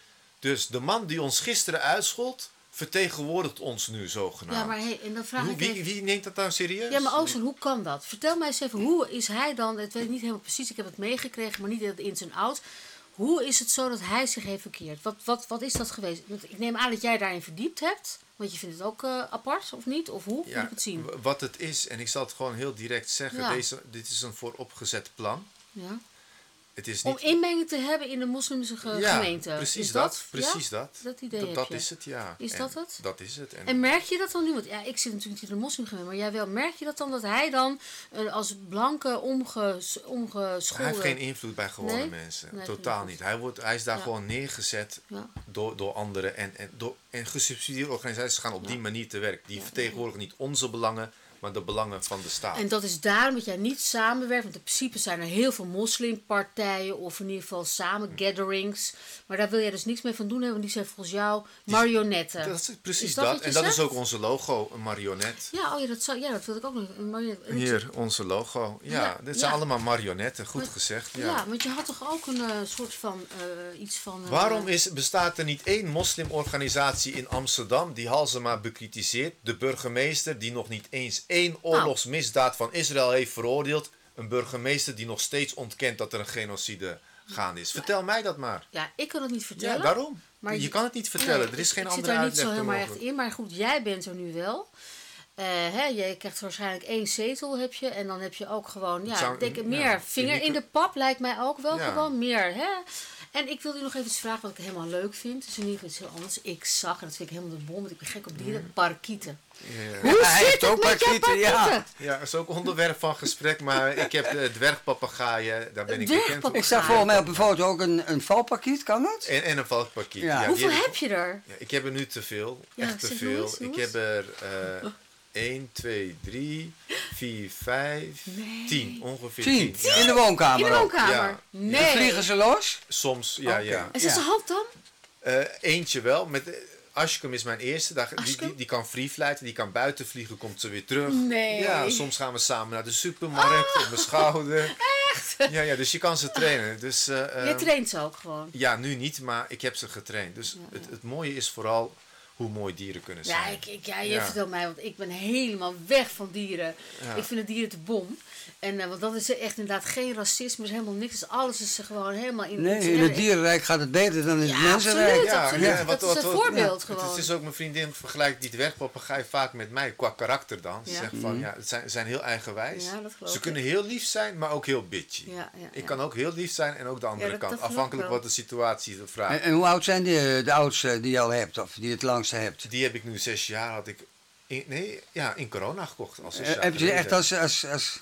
S3: Dus de man die ons gisteren uitschold, vertegenwoordigt ons nu zogenaamd.
S2: Ja, maar hey, en dan vraag
S3: Hoe-
S2: ik
S3: wie,
S2: even...
S3: wie neemt dat nou serieus?
S2: Ja, maar Ozan, hoe kan dat? Vertel mij eens even, hoe is hij dan... Het weet ik niet helemaal precies, ik heb het meegekregen, maar niet in het ins en outs. Hoe is het zo dat hij zich heeft verkeerd? Wat, wat, wat is dat geweest? Want ik neem aan dat jij daarin verdiept hebt. Want je vindt het ook uh, apart, of niet? Of hoe
S3: Ja,
S2: moet ik het zien?
S3: w- wat het is, en ik zal het gewoon heel direct zeggen.
S2: Ja.
S3: Deze, dit is een vooropgezet plan.
S2: Ja.
S3: Het is
S2: Om
S3: niet...
S2: inmenging te hebben in de moslimse ge-
S3: ja,
S2: gemeente.
S3: precies
S2: is
S3: dat.
S2: dat?
S3: Precies
S2: ja?
S3: dat.
S2: Dat idee
S3: dat,
S2: heb
S3: dat
S2: je.
S3: is het, ja.
S2: Is
S3: En
S2: dat het?
S3: Dat is het. En,
S2: En merk je dat dan nu? Want ja, ik zit natuurlijk niet in de moslimgemeente, maar jij wel. Merk je dat dan dat hij dan uh, als blanke omges, omgeschoolde...
S3: hij heeft geen invloed bij gewone
S2: Nee?
S3: mensen.
S2: Nee, geen
S3: Totaal
S2: invloed.
S3: niet. Hij, wordt, hij is daar
S2: Ja.
S3: gewoon neergezet
S2: Ja.
S3: door, door anderen. En, en, door, en gesubsidieerde organisaties gaan op die manier te werk. Die vertegenwoordigen niet onze belangen, maar de belangen van de staat.
S2: En dat is daarom dat jij niet samenwerkt. Want in principe zijn er heel veel moslimpartijen. Of in ieder geval samen gatherings. Maar daar wil jij dus niks mee van doen hebben. Want die zijn volgens jou marionetten.
S3: dat is precies
S2: Is dat
S3: dat.
S2: wat je
S3: En dat is
S2: zegt?
S3: ook onze logo, een marionet.
S2: Ja, oh ja, dat, zou, ja, dat wil ik ook nog. Een marionet. En ik-
S3: Hier, onze logo. Ja,
S2: Ja,
S3: dit
S2: ja.
S3: zijn allemaal marionetten, goed
S2: Maar-
S3: gezegd.
S2: Ja.
S3: Ja.
S2: want je had toch ook een uh, soort van uh, iets van... Uh,
S3: Waarom is, bestaat er niet één moslimorganisatie in Amsterdam die Halsema bekritiseert? De burgemeester die nog niet eens één oorlogsmisdaad van Israël heeft veroordeeld. Een burgemeester die nog steeds ontkent dat er een genocide gaande is. Vertel mij dat maar.
S2: Ja, ik kan het niet vertellen.
S3: Ja, daarom.
S2: Maar
S3: je,
S2: je-
S3: kan het niet vertellen.
S2: Nee,
S3: er is geen
S2: ik
S3: andere
S2: zit daar niet
S3: uitleg
S2: zo
S3: te
S2: helemaal echt
S3: mogelijk.
S2: in. Maar goed, jij bent er nu wel. Uh, hè, je krijgt waarschijnlijk één zetel heb je. En dan heb je ook gewoon, ja,
S3: zou-
S2: ik denk
S3: ja,
S2: meer vinger
S3: unieke-
S2: in de pap lijkt mij ook wel
S3: Ja.
S2: gewoon meer. Hè? En ik wil u nog even iets vragen wat ik helemaal leuk vind. Dus in ieder geval iets heel anders. Ik zag, en dat vind ik helemaal de bom, want ik ben gek op dieren, parkieten.
S3: Ja.
S2: Hoe
S1: Hij
S2: zit
S1: heeft
S2: het
S1: ook
S2: met jouw
S1: parkieten, ja.
S2: parkieten?
S3: Ja, dat is ook onderwerp van gesprek, maar ik heb de dwergpapagaaien, daar ben ik bekend op.
S2: Dwergpapegaai.
S1: Ik zag volgens mij op een foto ook een, een valparkiet, kan dat?
S3: En, en een valkparkiet.
S1: Ja.
S3: die
S2: Hoeveel
S3: ik-
S2: heb je er?
S3: Ja, ik heb er nu te veel,
S2: Ja,
S3: echt te
S2: zeg,
S3: veel.
S2: hoe is- hoe
S3: ik
S2: is?
S3: heb er uh, één, twee, drie, vier, vijf, tien. Ongeveer
S1: Tien.
S3: tien. Ja.
S1: In de woonkamer
S2: In de
S1: ook.
S2: woonkamer?
S3: Ja.
S1: Dan
S2: Nee.
S1: vliegen ze los?
S3: Soms, ja,
S1: Oké.
S3: ja.
S2: En zit
S1: Ja.
S2: ze hand dan?
S3: Uh, eentje wel. Met, uh, Ashkum is mijn eerste. Daar, die,
S2: Ashkum?
S3: die, die kan free flighten, die kan buiten vliegen, komt ze weer terug.
S2: Nee.
S3: Ja, soms gaan we samen naar de supermarkt op mijn schouder. Echt? Ja, ja, dus je kan ze trainen. Dus, uh,
S2: Je
S3: ehm,
S2: traint ze ook gewoon.
S3: ja, nu niet, maar ik heb ze getraind. Dus
S2: Ja,
S3: Het,
S2: ja.
S3: het mooie is vooral hoe mooi dieren kunnen zijn.
S2: Ja, ik, ik, ja je
S3: Ja.
S2: vertelt mij, want ik ben helemaal weg van dieren.
S3: Ja.
S2: Ik vind de dieren te bom. En uh, want dat is echt inderdaad geen racisme, is helemaal niks. Dus alles is er gewoon helemaal in.
S1: Nee, in het dierenrijk gaat het beter dan in het mensenrijk.
S2: absoluut,
S3: Ja,
S2: absoluut.
S3: ja,
S2: dat
S3: wat-
S2: is
S3: wat-
S2: een
S3: wat-
S2: voorbeeld
S3: Het,
S2: gewoon.
S3: het is ook mijn vriendin vergelijkt die dwergpapegaai vaak met mij qua karakter dan. Ze
S2: Ja.
S3: zegt van ja, het zijn, zijn heel eigenwijs.
S2: Ja, dat geloof
S3: Ze
S2: ik.
S3: kunnen heel lief zijn, maar ook heel bitchy.
S2: Ja, ja,
S3: Ik
S2: ja.
S3: kan ook heel lief zijn en ook de andere
S2: dat-
S3: kant.
S2: dat geloof ik
S3: Afhankelijk
S2: wel.
S3: wat de situatie
S1: En,
S3: vraagt.
S1: en hoe oud zijn die, de oudste die je al hebt, of die je het langste hebt?
S3: Die heb ik nu zes jaar, had ik in, nee, ja, in corona gekocht. Als zes
S1: Eh,
S3: jaar
S1: heb je ze
S3: geleden.
S1: echt als, als, als,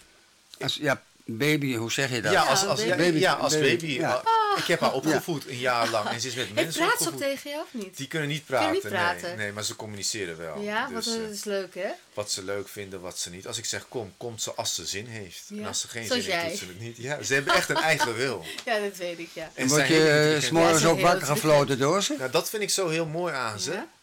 S1: als ja, baby, hoe zeg je dat?
S3: Ja,
S2: Ja,
S3: als, als
S2: baby.
S3: baby. Ja, als
S1: Baby,
S3: baby.
S1: ja.
S3: Ah, Ik heb haar opgevoed een jaar lang en ze is met
S2: Hey,
S3: mensen
S2: praat ze ook
S3: opgevoed.
S2: tegen jou of niet?
S3: Die kunnen niet
S2: Kunnen
S3: praten,
S2: niet praten?
S3: Nee, nee, maar ze communiceren wel.
S2: Ja,
S3: Dus,
S2: wat,
S3: eh,
S2: dat is leuk hè?
S3: wat ze leuk vinden, wat ze niet. Als ik zeg kom, komt ze als ze zin heeft.
S2: Ja.
S3: En als ze geen
S2: Zoals
S3: zin heeft,
S2: jij.
S3: doet ze het niet. Ja, ze hebben echt een eigen wil.
S2: Ja, dat weet ik ja.
S1: En
S3: zijn
S1: word
S3: heel
S1: je
S3: intelligent.
S1: s s'morgens
S2: Ja, ze
S1: ook
S2: heel
S1: wakker gefloten door ze?
S3: Nou, dat vind ik zo heel mooi aan ze.
S2: Ja?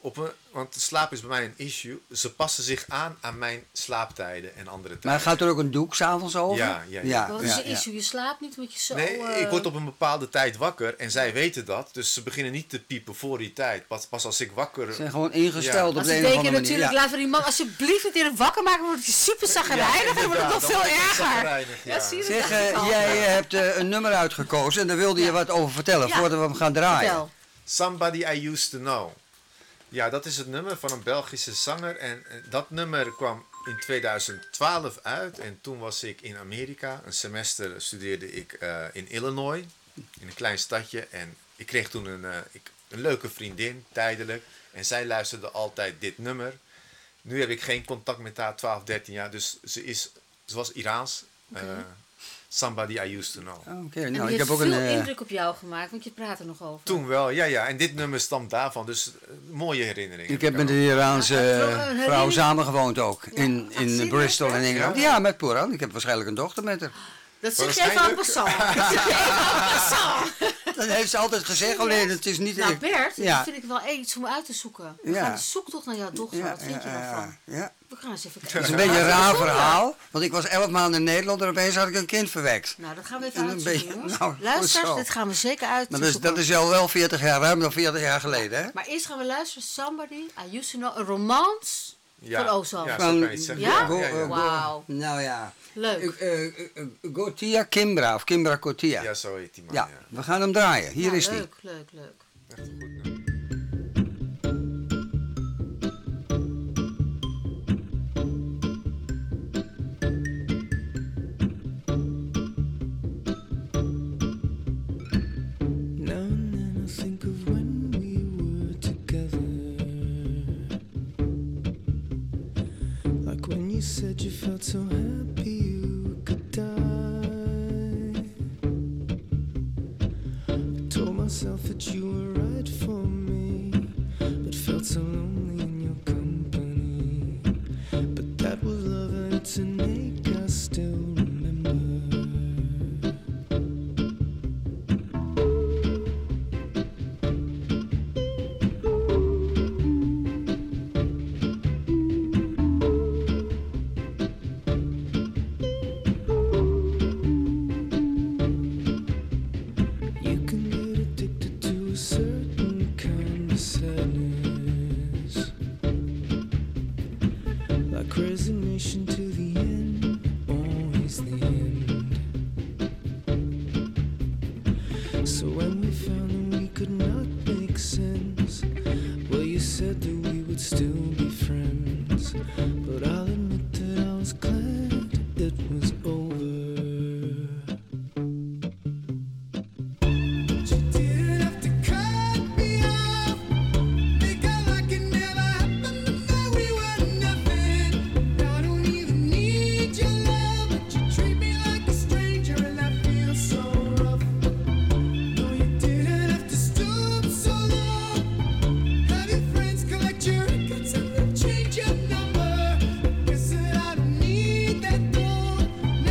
S3: Op een, want slaap is bij mij een issue. Ze passen zich aan aan mijn slaaptijden en andere tijden.
S1: Maar gaat er ook een doek s'avonds over?
S3: Ja, ja, ja.
S2: Wat is je issue? Je slaapt niet, want je zo...
S3: Nee,
S2: uh...
S3: ik word op een bepaalde tijd wakker en zij weten dat. Dus ze beginnen niet te piepen voor die tijd. Pas, pas als ik wakker...
S1: Ze zijn gewoon ingesteld
S3: Ja.
S1: op
S2: Als
S1: de
S2: ze
S1: een of
S2: denken
S1: andere manier.
S2: natuurlijk,
S1: Ja.
S2: laten we die man alsjeblieft niet in het wakker maken, wordt hij super zagrijnig en dan wordt het nog veel erger.
S3: Ja.
S2: Ja, zie je dat?
S1: Zeg,
S2: dacht ik
S1: eh,
S2: al.
S1: jij eh, hebt eh, een nummer uitgekozen en daar wilde je
S2: Ja.
S1: wat over vertellen
S2: Ja.
S1: voordat we hem gaan draaien.
S2: Vertel.
S3: Somebody I Used to Know. Ja, dat is het nummer van een Belgische zanger. En eh, dat nummer kwam in tweeduizend twaalf uit. En toen was ik in Amerika. Een semester studeerde ik eh, in Illinois. In een klein stadje. En ik kreeg toen een, eh, ik, een leuke vriendin, tijdelijk. En zij luisterde altijd dit nummer. Nu heb ik geen contact met haar, twaalf, dertien jaar. Dus ze, is, ze was Iraans. Eh, somebody I Used to Know.
S1: Oké,
S2: En
S1: nou,
S2: die
S1: ik heb
S2: heeft
S1: ook
S2: veel
S1: een... eh,
S2: indruk op jou gemaakt, want je praat er nog over.
S3: Toen wel, ja, ja. En dit nummer stamt daarvan. Dus eh, mooie herinneringen.
S1: Ik heb met
S3: ook.
S1: een Iraanse
S2: Ja,
S1: eh,
S2: een
S1: vrouw
S2: herinnering-
S1: samengewoond ook.
S2: Ja.
S1: In,
S2: Ach,
S1: in
S2: serieus,
S1: Bristol
S2: ja?
S1: in Engeland.
S3: Ja?
S1: Ja, met Poeran. Ik heb waarschijnlijk een dochter met haar.
S2: Dat zeg jij even en passant. Dat zeg jij even en passant.
S1: Dat heeft ze altijd gezegd, alleen het is niet...
S2: Nou Bert,
S1: Ja.
S2: dat vind ik wel iets om uit te zoeken. We
S1: Ja.
S2: gaan zoek toch naar jouw dochter, wat vind je daarvan?
S1: ja, ja.
S2: We gaan eens even
S1: Het
S2: kijken.
S1: is een beetje een raar verhaal, want ik was elf maanden in Nederland en opeens had ik een kind verwekt.
S2: Nou, dat gaan we even
S1: En een
S2: uitzoeken,
S1: beetje-
S2: jongens.
S1: nou,
S2: Luisteraars,
S1: zo.
S2: dit gaan we zeker
S1: Maar
S2: uitzoeken.
S1: dat is, dat is al wel veertig jaar, ruim dan veertig jaar geleden, hè?
S2: Maar eerst gaan we luisteren, Somebody, I Used to Know, een romance
S3: Ja,
S2: van Ozan.
S3: ja,
S2: Ja?
S3: zo kan je het zeggen.
S2: Ja?
S1: Go-
S3: ja,
S1: eh,
S3: ja.
S1: go-
S2: Wauw.
S1: Nou ja.
S2: Leuk.
S1: Eh, eh, eh, Gotia Kimbra, of Kimbra Gotia.
S3: Ja, zo heet die man.
S1: Ja,
S3: Ja.
S1: we gaan hem draaien. Hier
S2: Ja,
S1: is hij.
S2: leuk, leuk, leuk.
S3: Echt een goed nummer.
S8: Now and then I think of when we were together. Like when you said you felt so happy you could die. I told myself that you were right for me, but felt so lonely in your company. But that was love and it's an ache I still remember. You can get addicted to a certain kind of sadness, like resignation to the end, always the end. So when we found that we could not make sense, well, you said that we would still be friends, but I'll admit that I was glad it was over. You didn't have to cut me off, make it like it never happened, and that we were nothing. I don't even need your love, but you treat me like a stranger, and that feels so rough. No, you didn't have to stoop so low. Have your friends collect your records and then change your number. Guess that I don't need that though.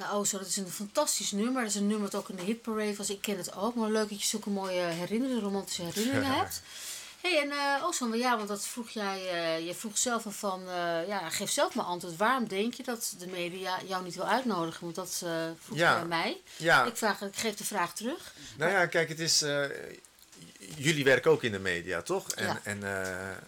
S2: Nou, oh, zo, dat is een fantastisch nummer. Dat is een nummer dat ook in de hitparade was. Ik ken het ook, maar leuk dat je zulke mooie herinneringen, romantische herinneringen hebt. Hé, hey, en uh, Ozan, ja, want dat vroeg jij, uh, je vroeg zelf al van, uh, ja, geef zelf maar antwoord. Waarom denk je dat de media jou niet wil uitnodigen? Want dat uh, vroeg
S3: Ja.
S2: je aan mij.
S3: Ja.
S2: Ik, vraag, ik geef de vraag terug.
S3: Nou ja, kijk, het is... Uh, jullie werken ook in de media, toch? En,
S2: Ja.
S3: en uh,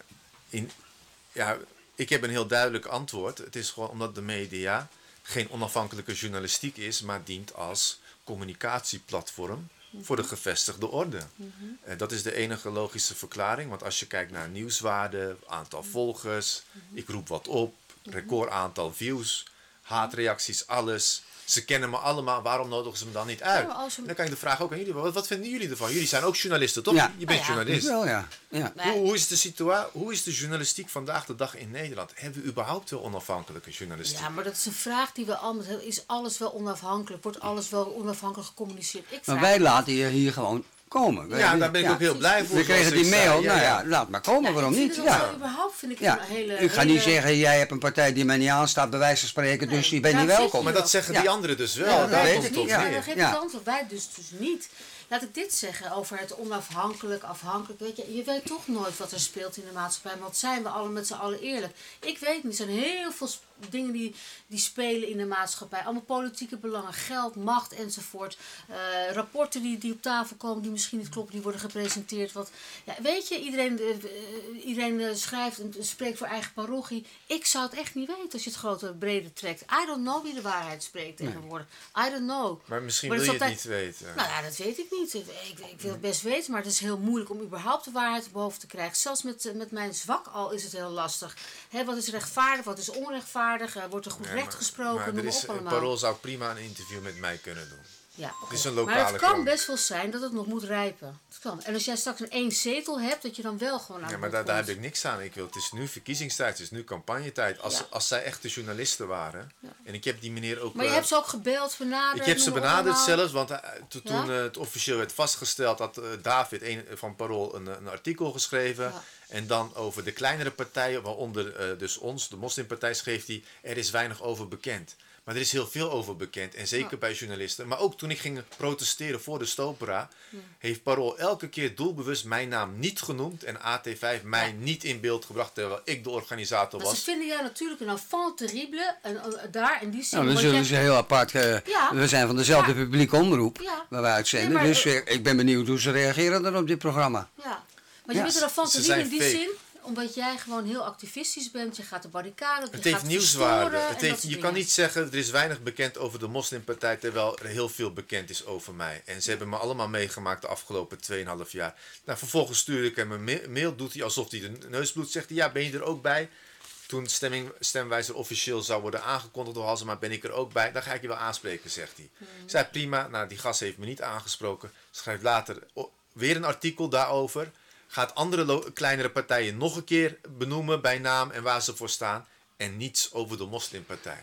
S3: in, ja, ik heb een heel duidelijk antwoord. Het is gewoon omdat de media geen onafhankelijke journalistiek is, maar dient als communicatieplatform voor de gevestigde orde.
S2: Mm-hmm.
S3: Uh, dat is de enige logische verklaring, want als je kijkt naar nieuwswaarde, aantal volgers,
S2: Mm-hmm.
S3: ik roep wat op, record aantal views, haatreacties, alles. Ze kennen me allemaal, waarom nodigen ze me dan niet uit?
S2: Ja, maar als we-
S3: Dan kan ik de vraag ook aan jullie. Wat, wat vinden jullie ervan? Jullie zijn ook journalisten, toch?
S1: Ja.
S3: Je bent
S2: Nou ja.
S3: journalist.
S1: Wel, ja. ja.
S2: Nee.
S3: Hoe, hoe, is de situa- hoe is de journalistiek vandaag de dag in Nederland? Hebben we überhaupt wel onafhankelijke journalistiek?
S2: Ja, maar dat is een vraag die we allemaal hebben. Is alles wel onafhankelijk? Wordt alles wel onafhankelijk gecommuniceerd? Ik
S1: Maar
S2: vraag
S1: wij
S2: me
S1: laten je hier gewoon komen. Wij-
S3: Ja, daar ben ik
S1: ja.
S3: ook heel blij voor.
S1: We kregen
S3: zoals
S1: die
S3: ik
S1: mail,
S3: zei. Ja,
S1: nou ja,
S3: ja.
S1: laat maar komen,
S2: Ja,
S1: waarom
S2: ik vind
S1: niet?
S2: het ook
S1: Ja.
S2: wel überhaupt vind ik
S1: Ja.
S2: een hele...
S1: Ik ga
S2: hele-
S1: niet zeggen, jij hebt een partij die mij niet aanstaat, bij wijze van spreken, dus
S2: Nee,
S1: je bent
S2: daar
S1: niet
S2: zit
S1: welkom.
S2: je
S3: Maar dat zeggen
S1: Ja.
S3: die anderen dus wel.
S1: Ja, dat
S3: Daar
S1: weet
S3: komt
S1: ik
S3: het op
S1: niet.
S2: Ja,
S1: Ja.
S3: neer.
S2: dan geef ik
S1: Ja.
S2: het antwoord. Wij dus, dus niet. Laat ik dit zeggen over het onafhankelijk, afhankelijk. Weet je, je weet toch nooit wat er speelt in de maatschappij. Want zijn we alle met z'n allen eerlijk? Ik weet niet. Er zijn heel veel sp- dingen die, die spelen in de maatschappij. Allemaal politieke belangen, geld, macht enzovoort. Eh, rapporten die, die op tafel komen, die misschien niet kloppen, die worden gepresenteerd. Wat, ja, weet je, iedereen, eh, eh, iedereen eh, schrijft en spreekt voor eigen parochie. Ik zou het echt niet weten als je het grote brede trekt. I don't know wie de waarheid spreekt tegenwoordig. I don't know.
S3: Maar misschien
S2: Maar
S3: wil
S2: dat
S3: je
S2: is
S3: het niet weten.
S2: Nou ja, dat weet ik niet. Ik, ik, ik wil het best weten, maar het is heel moeilijk om überhaupt de waarheid boven te krijgen. Zelfs met, eh, met mijn zwak al is het heel lastig. Hè, wat is rechtvaardig, wat is onrechtvaardig? Eh, wordt er goed
S3: Nee,
S2: recht
S3: maar-
S2: gesproken?
S3: Maar
S2: Noem
S3: er
S2: maar
S3: is,
S2: op
S3: een
S2: allemaal.
S3: Parool zou prima een interview met mij kunnen doen.
S2: Ja, oké.
S3: Het is een
S2: maar
S3: lokale
S2: het kan
S3: krant.
S2: best wel zijn dat het nog moet rijpen. Dat kan. En als jij straks een één zetel hebt, dat je dan wel gewoon aan
S3: Ja,
S2: de
S3: maar
S2: bod
S3: daar, daar heb
S2: komt.
S3: ik niks aan. Ik wil, het is nu verkiezingstijd, het is nu campagnetijd. Als,
S2: Ja.
S3: als zij echte journalisten waren. En ik heb die meneer ook...
S2: Maar je
S3: eh,
S2: hebt ze ook gebeld, benaderd.
S3: ik heb ze
S2: noem maar
S3: benaderd
S2: allemaal.
S3: zelfs, want eh, to-
S2: Ja?
S3: toen eh, het officieel werd vastgesteld had eh, David een, van Parool een, een artikel geschreven.
S2: Ja.
S3: En dan over de kleinere partijen, waaronder eh, dus ons, de moslimpartij, schreef hij, er is weinig over bekend. Maar er is heel veel over bekend, en zeker
S2: Ja.
S3: bij journalisten. Maar ook toen ik ging protesteren voor de Stopera, heeft Parool elke keer doelbewust mijn naam niet genoemd en A T vijf mij
S2: Ja.
S3: niet in beeld gebracht, terwijl ik de organisator
S2: Maar ze
S3: was.
S2: vinden jou natuurlijk een enfant terrible. En, en, daar, in die zin.
S1: Nou, we
S2: want
S1: zullen
S2: jij-
S1: ze heel apart. eh,
S2: Ja.
S1: We zijn van dezelfde
S2: Ja.
S1: publieke omroep
S2: Ja.
S1: waar we uitzenden.
S2: Nee, maar,
S1: dus
S2: eh,
S1: eh, ik ben benieuwd hoe ze reageren dan op dit programma.
S2: Ja, maar je
S1: Ja,
S2: bent er enfant
S3: ze
S2: terrible in
S3: zijn
S2: die
S3: fake.
S2: zin, omdat jij gewoon heel activistisch bent. Je gaat de barricade op, je
S3: Het heeft
S2: gaat
S3: nieuwswaarde.
S2: verstoren en
S3: Het
S2: dat
S3: heeft,
S2: soort
S3: je kan
S2: dingen.
S3: niet zeggen, er is weinig bekend over de moslimpartij, terwijl er heel veel bekend is over mij. En ze hebben me allemaal meegemaakt de afgelopen tweeënhalf jaar. Nou, vervolgens stuurde ik hem een ma- mail, doet hij alsof hij de neus bloedt. Zegt hij, ja, ben je er ook bij? Toen stemming, stemwijzer officieel zou worden aangekondigd door Halsema, ben ik er ook bij. Dan ga ik je wel aanspreken, zegt hij.
S2: Hmm.
S3: Ik zei, prima. Nou, die gast heeft me niet aangesproken. Schrijft later o- weer een artikel daarover. Gaat andere lo- kleinere partijen nog een keer benoemen bij naam en waar ze voor staan. En niets over de moslimpartij.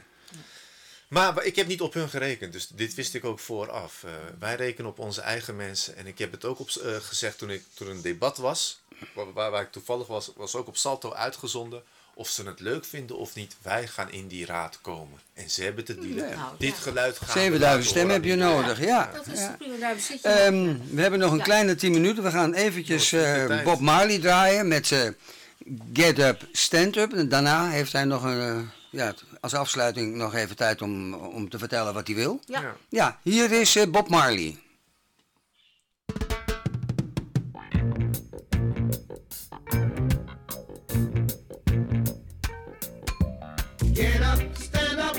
S3: Maar wa- ik heb niet op hun gerekend, dus dit wist ik ook vooraf. Uh, wij rekenen op onze eigen mensen. En ik heb het ook op, uh, gezegd toen, ik, toen er een debat was, waar, waar, waar ik toevallig was, was ook op Salto uitgezonden. Of ze het leuk vinden of niet, wij gaan in die raad komen. En ze hebben te dealen.
S2: Ja. Nou,
S3: Dit
S2: ja.
S3: geluid gaat
S1: zevenduizend stemmen heb je nodig, ja.
S2: Dat is
S1: ja.
S2: de prima, daar zit je.
S1: Ehm, we hebben nog een
S2: Ja.
S1: kleine tien minuten. We gaan eventjes
S3: Oh, het is de
S1: eh,
S3: tijd.
S1: Bob Marley draaien met eh, Get Up, Stand Up. En daarna heeft hij nog een, eh, ja, als afsluiting nog even tijd om, om te vertellen wat hij wil.
S2: Ja.
S3: Ja.
S1: Ja, hier is eh, Bob Marley.
S8: Get up, stand up,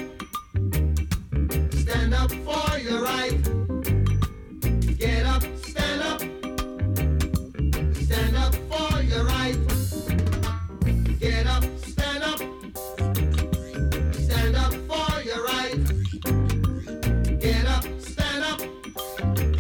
S8: stand up for your right. Get up, stand up, stand up for your right. Get up, stand up, stand up for your right. Get up, stand up,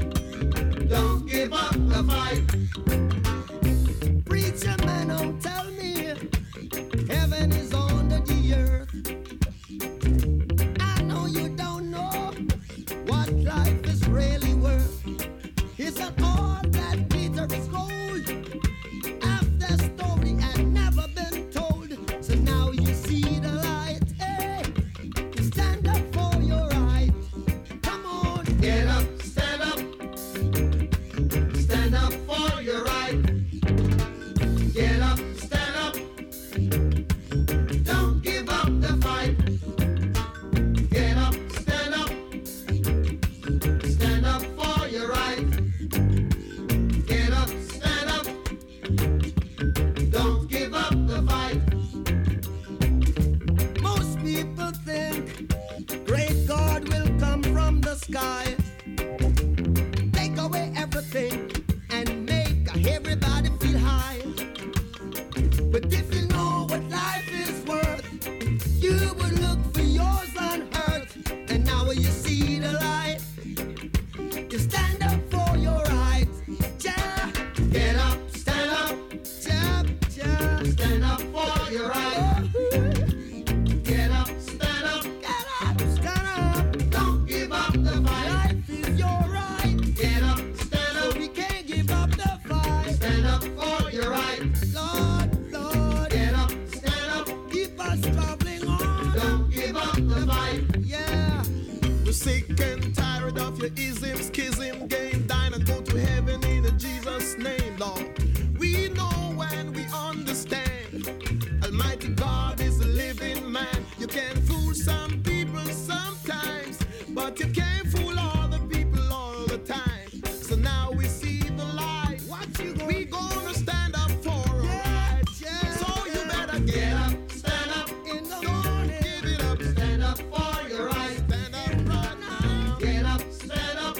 S8: sky. Take away everything and make everybody feel high. But if you know what life is worth, you would look for yours on earth. And now you see the light, you stand up for your rights. Yeah. Get up, stand up, yeah, yeah. Stand up for your rights. Get up, stand up, get up, stand up. Don't give up the fight. Life is your right. Get up, stand up. So we can't give up the fight. Stand up for your right. Lord, Lord. Get up, stand up. Keep us traveling on. Don't give up the fight. Yeah.
S6: We're sick and tired of your ism, schism, game, dine and go to heaven in a Jesus' name, Lord. We know and we understand. Almighty God is a living man. You can fool some people sometimes, but you can't fool all the people all the time. So now we see the light. What you gonna we gonna stand up for our rights. Yeah. So you better get,
S8: Get
S6: up.
S8: up, stand up in the
S6: Don't
S8: morning.
S6: give it up.
S8: Stand up for your right.
S6: Stand up right now.
S8: Get up, stand up.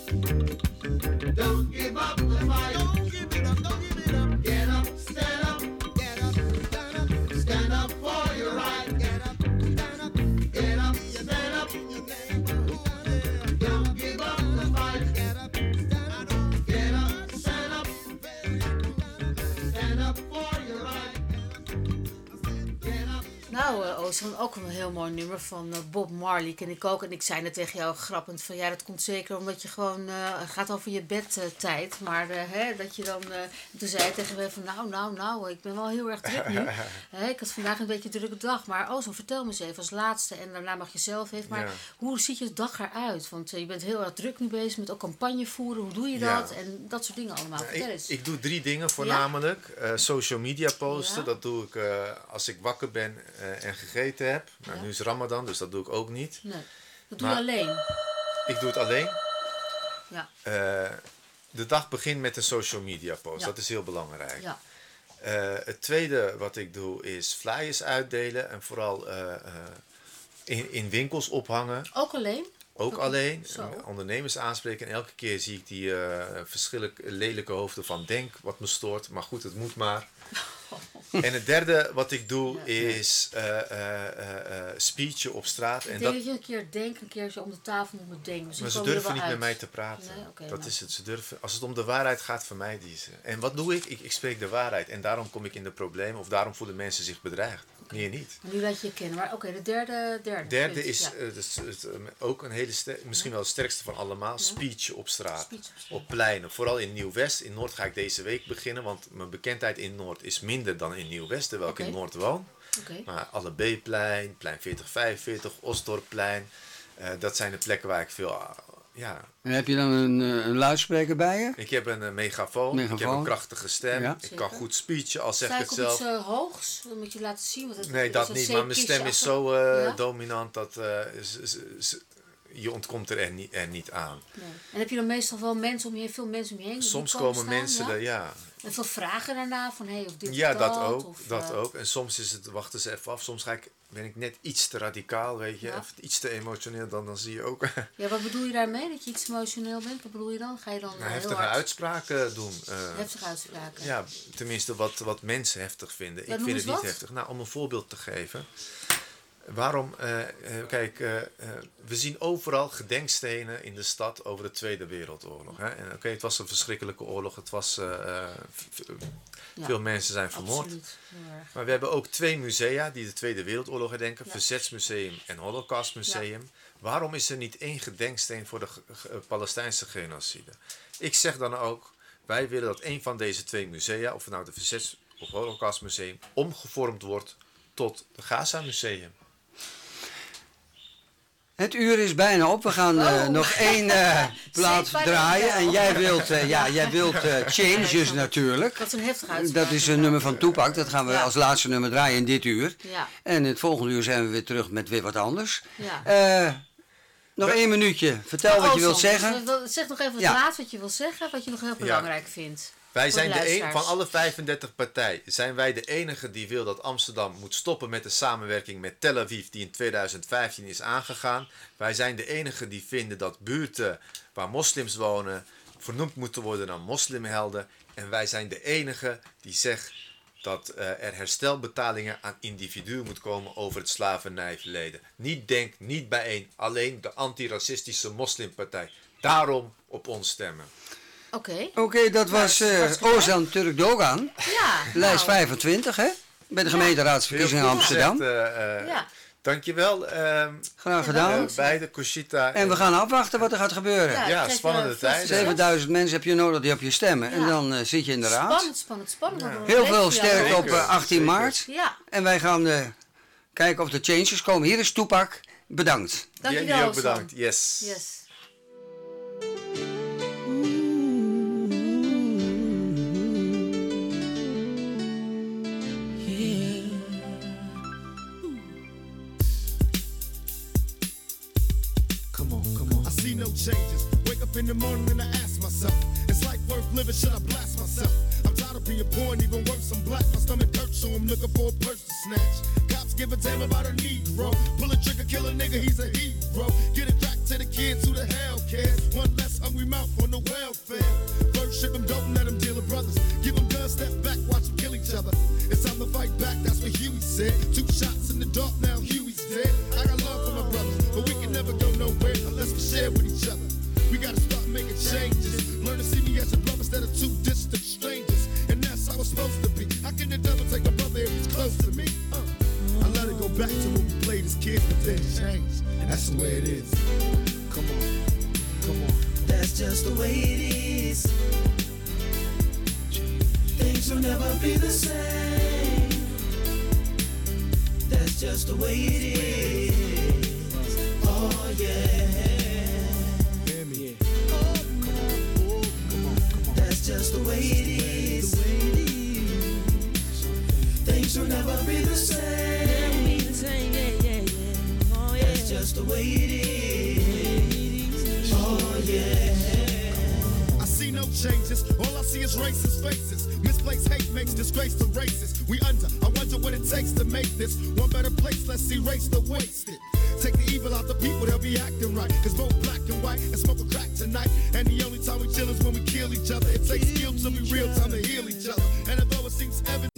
S8: Don't give up the fight.
S6: Don't give it up. Don't give it up.
S8: Get up, stand up.
S6: Get up. Stand up.
S8: Stand up for your right.
S6: Get up. Stand up.
S8: Get up, stand up.
S6: In your neighborhood, yeah.
S8: Don't give up the fight.
S6: Get up. Stand up.
S8: Get up, stand up. Stand up for your right. Get up.
S2: Nou, uh, Ozan, ook een heel mooi nummer van uh, Bob Marley. Ken ik ook. En ik zei net tegen jou grappend van ja, dat komt zeker omdat je gewoon uh, gaat over je bedtijd. maar uh, hè, dat je dan. Uh, toen zei je tegen me van nou, nou, nou, ik ben wel heel erg druk nu. Hè, ik had vandaag een beetje een drukke dag. Maar Ozan, vertel me eens even als laatste. En daarna mag je zelf even. Maar
S3: Ja.
S2: hoe ziet je dag eruit? Want uh, je bent heel erg druk nu bezig met ook campagne voeren. Hoe doe je
S3: Ja.
S2: dat? En dat soort dingen allemaal.
S3: Ja,
S2: Vertel
S3: ik,
S2: eens.
S3: ik doe drie dingen voornamelijk. Eh, social media posten,
S2: Ja.
S3: dat doe ik eh, als ik wakker ben eh, en gegeten heb. Nou,
S2: Ja.
S3: nu is Ramadan, dus dat doe ik ook niet.
S2: Nee, dat doe
S3: Maar-
S2: je alleen.
S3: Ik doe het alleen.
S2: Ja.
S3: Eh, de dag begint met een social media post.
S2: Ja.
S3: Dat is heel belangrijk.
S2: Ja.
S3: Eh, het tweede wat ik doe is flyers uitdelen. En vooral eh, eh, in, in winkels ophangen.
S2: Ook alleen?
S3: Ook
S2: Oké,
S3: alleen.
S2: zo.
S3: Ondernemers aanspreken. En elke keer zie ik die uh, verschillende lelijke hoofden van Denk wat me stoort. Maar goed, het moet maar. En het derde wat ik doe
S2: Ja.
S3: is uh, uh, uh, uh, speechen op straat.
S2: Ik
S3: En
S2: denk
S3: dat,
S2: dat je een keer denkt, een keertje om de tafel moet bedenken. Misschien
S3: maar ze
S2: kom je er
S3: durven
S2: wel
S3: niet met
S2: uit.
S3: mij te praten.
S2: Nee, oké,
S3: dat
S2: maar-
S3: is het. Ze durven, als het om de waarheid gaat, vermijd die ze. En wat doe ik? ik? Ik spreek de waarheid. En daarom kom ik in de problemen. Of daarom voelen mensen zich bedreigd. Meer niet.
S2: Maar nu laat je je kennen. Maar oké, de derde, derde.
S3: Derde
S2: punt,
S3: is
S2: ja.
S3: uh, dus, het, uh, ook een hele ster- misschien wel het sterkste van allemaal. Speech op straat.
S2: Speech op straat.
S3: Op pleinen. Vooral in Nieuw-West. In Noord ga ik deze week beginnen. Want mijn bekendheid in Noord is minder dan in Nieuw-West. Terwijl
S2: Oké.
S3: ik in Noord woon.
S2: Oké.
S3: Maar Allebeeplein, plein veertig vijfenveertig, Osdorpplein. Uh, dat zijn de plekken waar ik veel... uh, ja.
S1: En heb je dan een, eh, een luidspreker bij je?
S3: Ik heb een uh, megafoon. Ik heb
S1: Megafoon.
S3: een krachtige stem.
S1: Ja.
S3: Ik
S2: Zeker.
S3: kan goed speechen, al zeg
S2: Sta
S3: ik
S2: ik
S3: het
S2: op
S3: zelf.
S2: iets uh, hoogs? Dan moet je laten zien. Want het
S3: Nee,
S2: is
S3: dat
S2: een
S3: niet. Maar mijn stem is
S2: zeepkistje
S3: zo
S2: achter-
S3: uh,
S2: Ja?
S3: dominant dat uh, z- z- z- je ontkomt er, er, niet, er niet aan.
S2: Nee. En heb je dan meestal wel mensen om je heen, veel mensen om je heen? die
S3: Soms
S2: komen
S3: komen
S2: staan,
S3: mensen
S2: ja?
S3: er, ja.
S2: En veel vragen daarna van, hé, hey, of dit
S3: Ja,
S2: of
S3: dat
S2: dat.
S3: ook.
S2: Of,
S3: dat
S2: uh,
S3: ook. En soms is het, wachten ze even af. Soms ga ik, ben ik net iets te radicaal, weet je.
S2: Ja.
S3: Of iets te emotioneel, dan, dan zie je ook
S2: Ja, wat bedoel je daarmee? Dat je iets emotioneel bent? Wat bedoel je dan? Ga je dan uh, heel
S3: heftige
S2: hard
S3: uitspraken doen. Uh,
S2: heftige uitspraken?
S3: Ja, tenminste wat, wat mensen heftig vinden.
S2: Ja,
S3: ik
S2: noem
S3: vind
S2: eens
S3: het niet
S2: wat.
S3: heftig. Nou, om een voorbeeld te geven. Waarom, uh, uh, kijk, uh, uh, we zien overal gedenkstenen in de stad over de Tweede Wereldoorlog. Hè? En oké, het was een verschrikkelijke oorlog. Het was, uh, uh, v- v-
S2: Ja,
S3: veel mensen zijn vermoord.
S2: Absoluut. Heel erg.
S3: Maar we hebben ook twee musea die de Tweede Wereldoorlog herdenken.
S2: Ja.
S3: Verzetsmuseum en Holocaustmuseum. Waarom is er niet één gedenksteen voor de ge- ge- Palestijnse genocide? Ik zeg dan ook, wij willen dat één van deze twee musea, of het nou de Verzets- of Holocaustmuseum, omgevormd wordt tot de Gaza Museum.
S1: Het uur is bijna op. We gaan eh,
S2: Oh.
S1: nog één eh, plaat
S2: Say
S1: draaien.
S2: bye-bye.
S1: En jij wilt, eh, ja, jij wilt eh, Changes natuurlijk.
S2: Dat is een heftige uitspraak.
S1: Dat is een nummer van Tupac. Dat gaan we
S2: Ja.
S1: als laatste nummer draaien in dit uur.
S2: Ja.
S1: En in het volgende uur zijn we weer terug met weer wat anders.
S2: Ja.
S1: Eh, nog één minuutje. Vertel wat je wilt
S2: Ozan,
S1: zeggen.
S2: dus, eh, Zeg nog even het
S1: Ja.
S2: laat wat je wil zeggen, wat je nog heel belangrijk vindt.
S3: Wij
S2: Voor de
S3: zijn de een,
S2: luisteraars.
S3: van alle vijfendertig partijen zijn wij de enige die wil dat Amsterdam moet stoppen met de samenwerking met Tel Aviv die in tweeduizend vijftien is aangegaan. Wij zijn de enige die vinden dat buurten waar moslims wonen vernoemd moeten worden naar moslimhelden. En wij zijn de enige die zegt dat uh, er herstelbetalingen aan individuen moet komen over het slavernijverleden. Niet Denk, niet Bijeen, alleen de antiracistische moslimpartij. Daarom op ons stemmen.
S2: Oké.
S1: Oké, dat was
S2: Nou,
S1: eh
S2: hartstikke
S1: Ozan Turk Dogan,
S2: Ja.
S1: lijst
S2: nou,
S1: vijfentwintig, hè? Bij de gemeenteraadsverkiezingen in
S3: Heel goed
S1: Amsterdam.
S3: gezegd, uh, uh,
S2: Ja.
S3: Dankjewel. Uh,
S1: Graag gedaan.
S3: uh, beide, Conchita.
S1: En we gaan afwachten wat er gaat gebeuren.
S2: Ja,
S3: Ja,
S2: ik kreeg,
S3: spannende
S2: eh,
S3: tijden.
S2: vastgesteld.
S1: zevenduizend mensen heb je nodig die op je stemmen. En
S2: Ja.
S1: dan eh, zit je in de raad.
S2: Spannend, spannend, spannend. want dan
S1: Heel
S2: weet
S1: veel
S2: je
S1: sterkte
S2: al.
S1: op eh, achttien
S3: Zeker.
S1: maart.
S2: Ja,
S1: En wij gaan eh, kijken of de changes komen. Hier is Toepak. Bedankt.
S2: dankjewel.
S3: Jij ook
S2: Ozan.
S3: bedankt. Yes.
S2: Yes.
S6: Come on, come on. I see no changes. Wake up in the morning and I ask myself, is life worth living? Should I blast myself? I'm tired of being poor and even worse, I'm black. My stomach hurts, so I'm looking for a purse to snatch. Cops give a damn about a Negro. Pull a trigger, kill a nigga, he's a hero. Get it back to the kids who the hell cares. One less hungry mouth on the welfare. First ship them, don't let them deal with brothers. Give them guns, step back, watch them kill each other. It's time to fight back, that's what Huey said. Two shots in the dark, now Huey's dead. I got love for my brothers, but we can never go nowhere unless we share with each other. We gotta start making changes. Learn to see me as a brother instead of two distant strangers. And that's how it's supposed to be. How can the devil take my brother if he's close to me? Uh, I let it go back to when we played as kids, but then changed. And that's the way it is. Come on, come on.
S9: That's just the way it is. Things will never be the same. That's just the way it is. Oh yeah.
S6: Hear me?
S9: That's just the way it is. Things will never be the same. That's just the way it is. Oh yeah.
S6: I see no changes. All I see is racist faces. Misplaced hate makes disgrace to races. We under. I wonder what it takes to make this one better place. Let's erase the wasted. Take the evil out the people, they'll be acting right. Cause both black and white and smoke a crack tonight. And the only time we chill is when we kill each other. It takes skill to be real time to heal each other. And although it seems evident.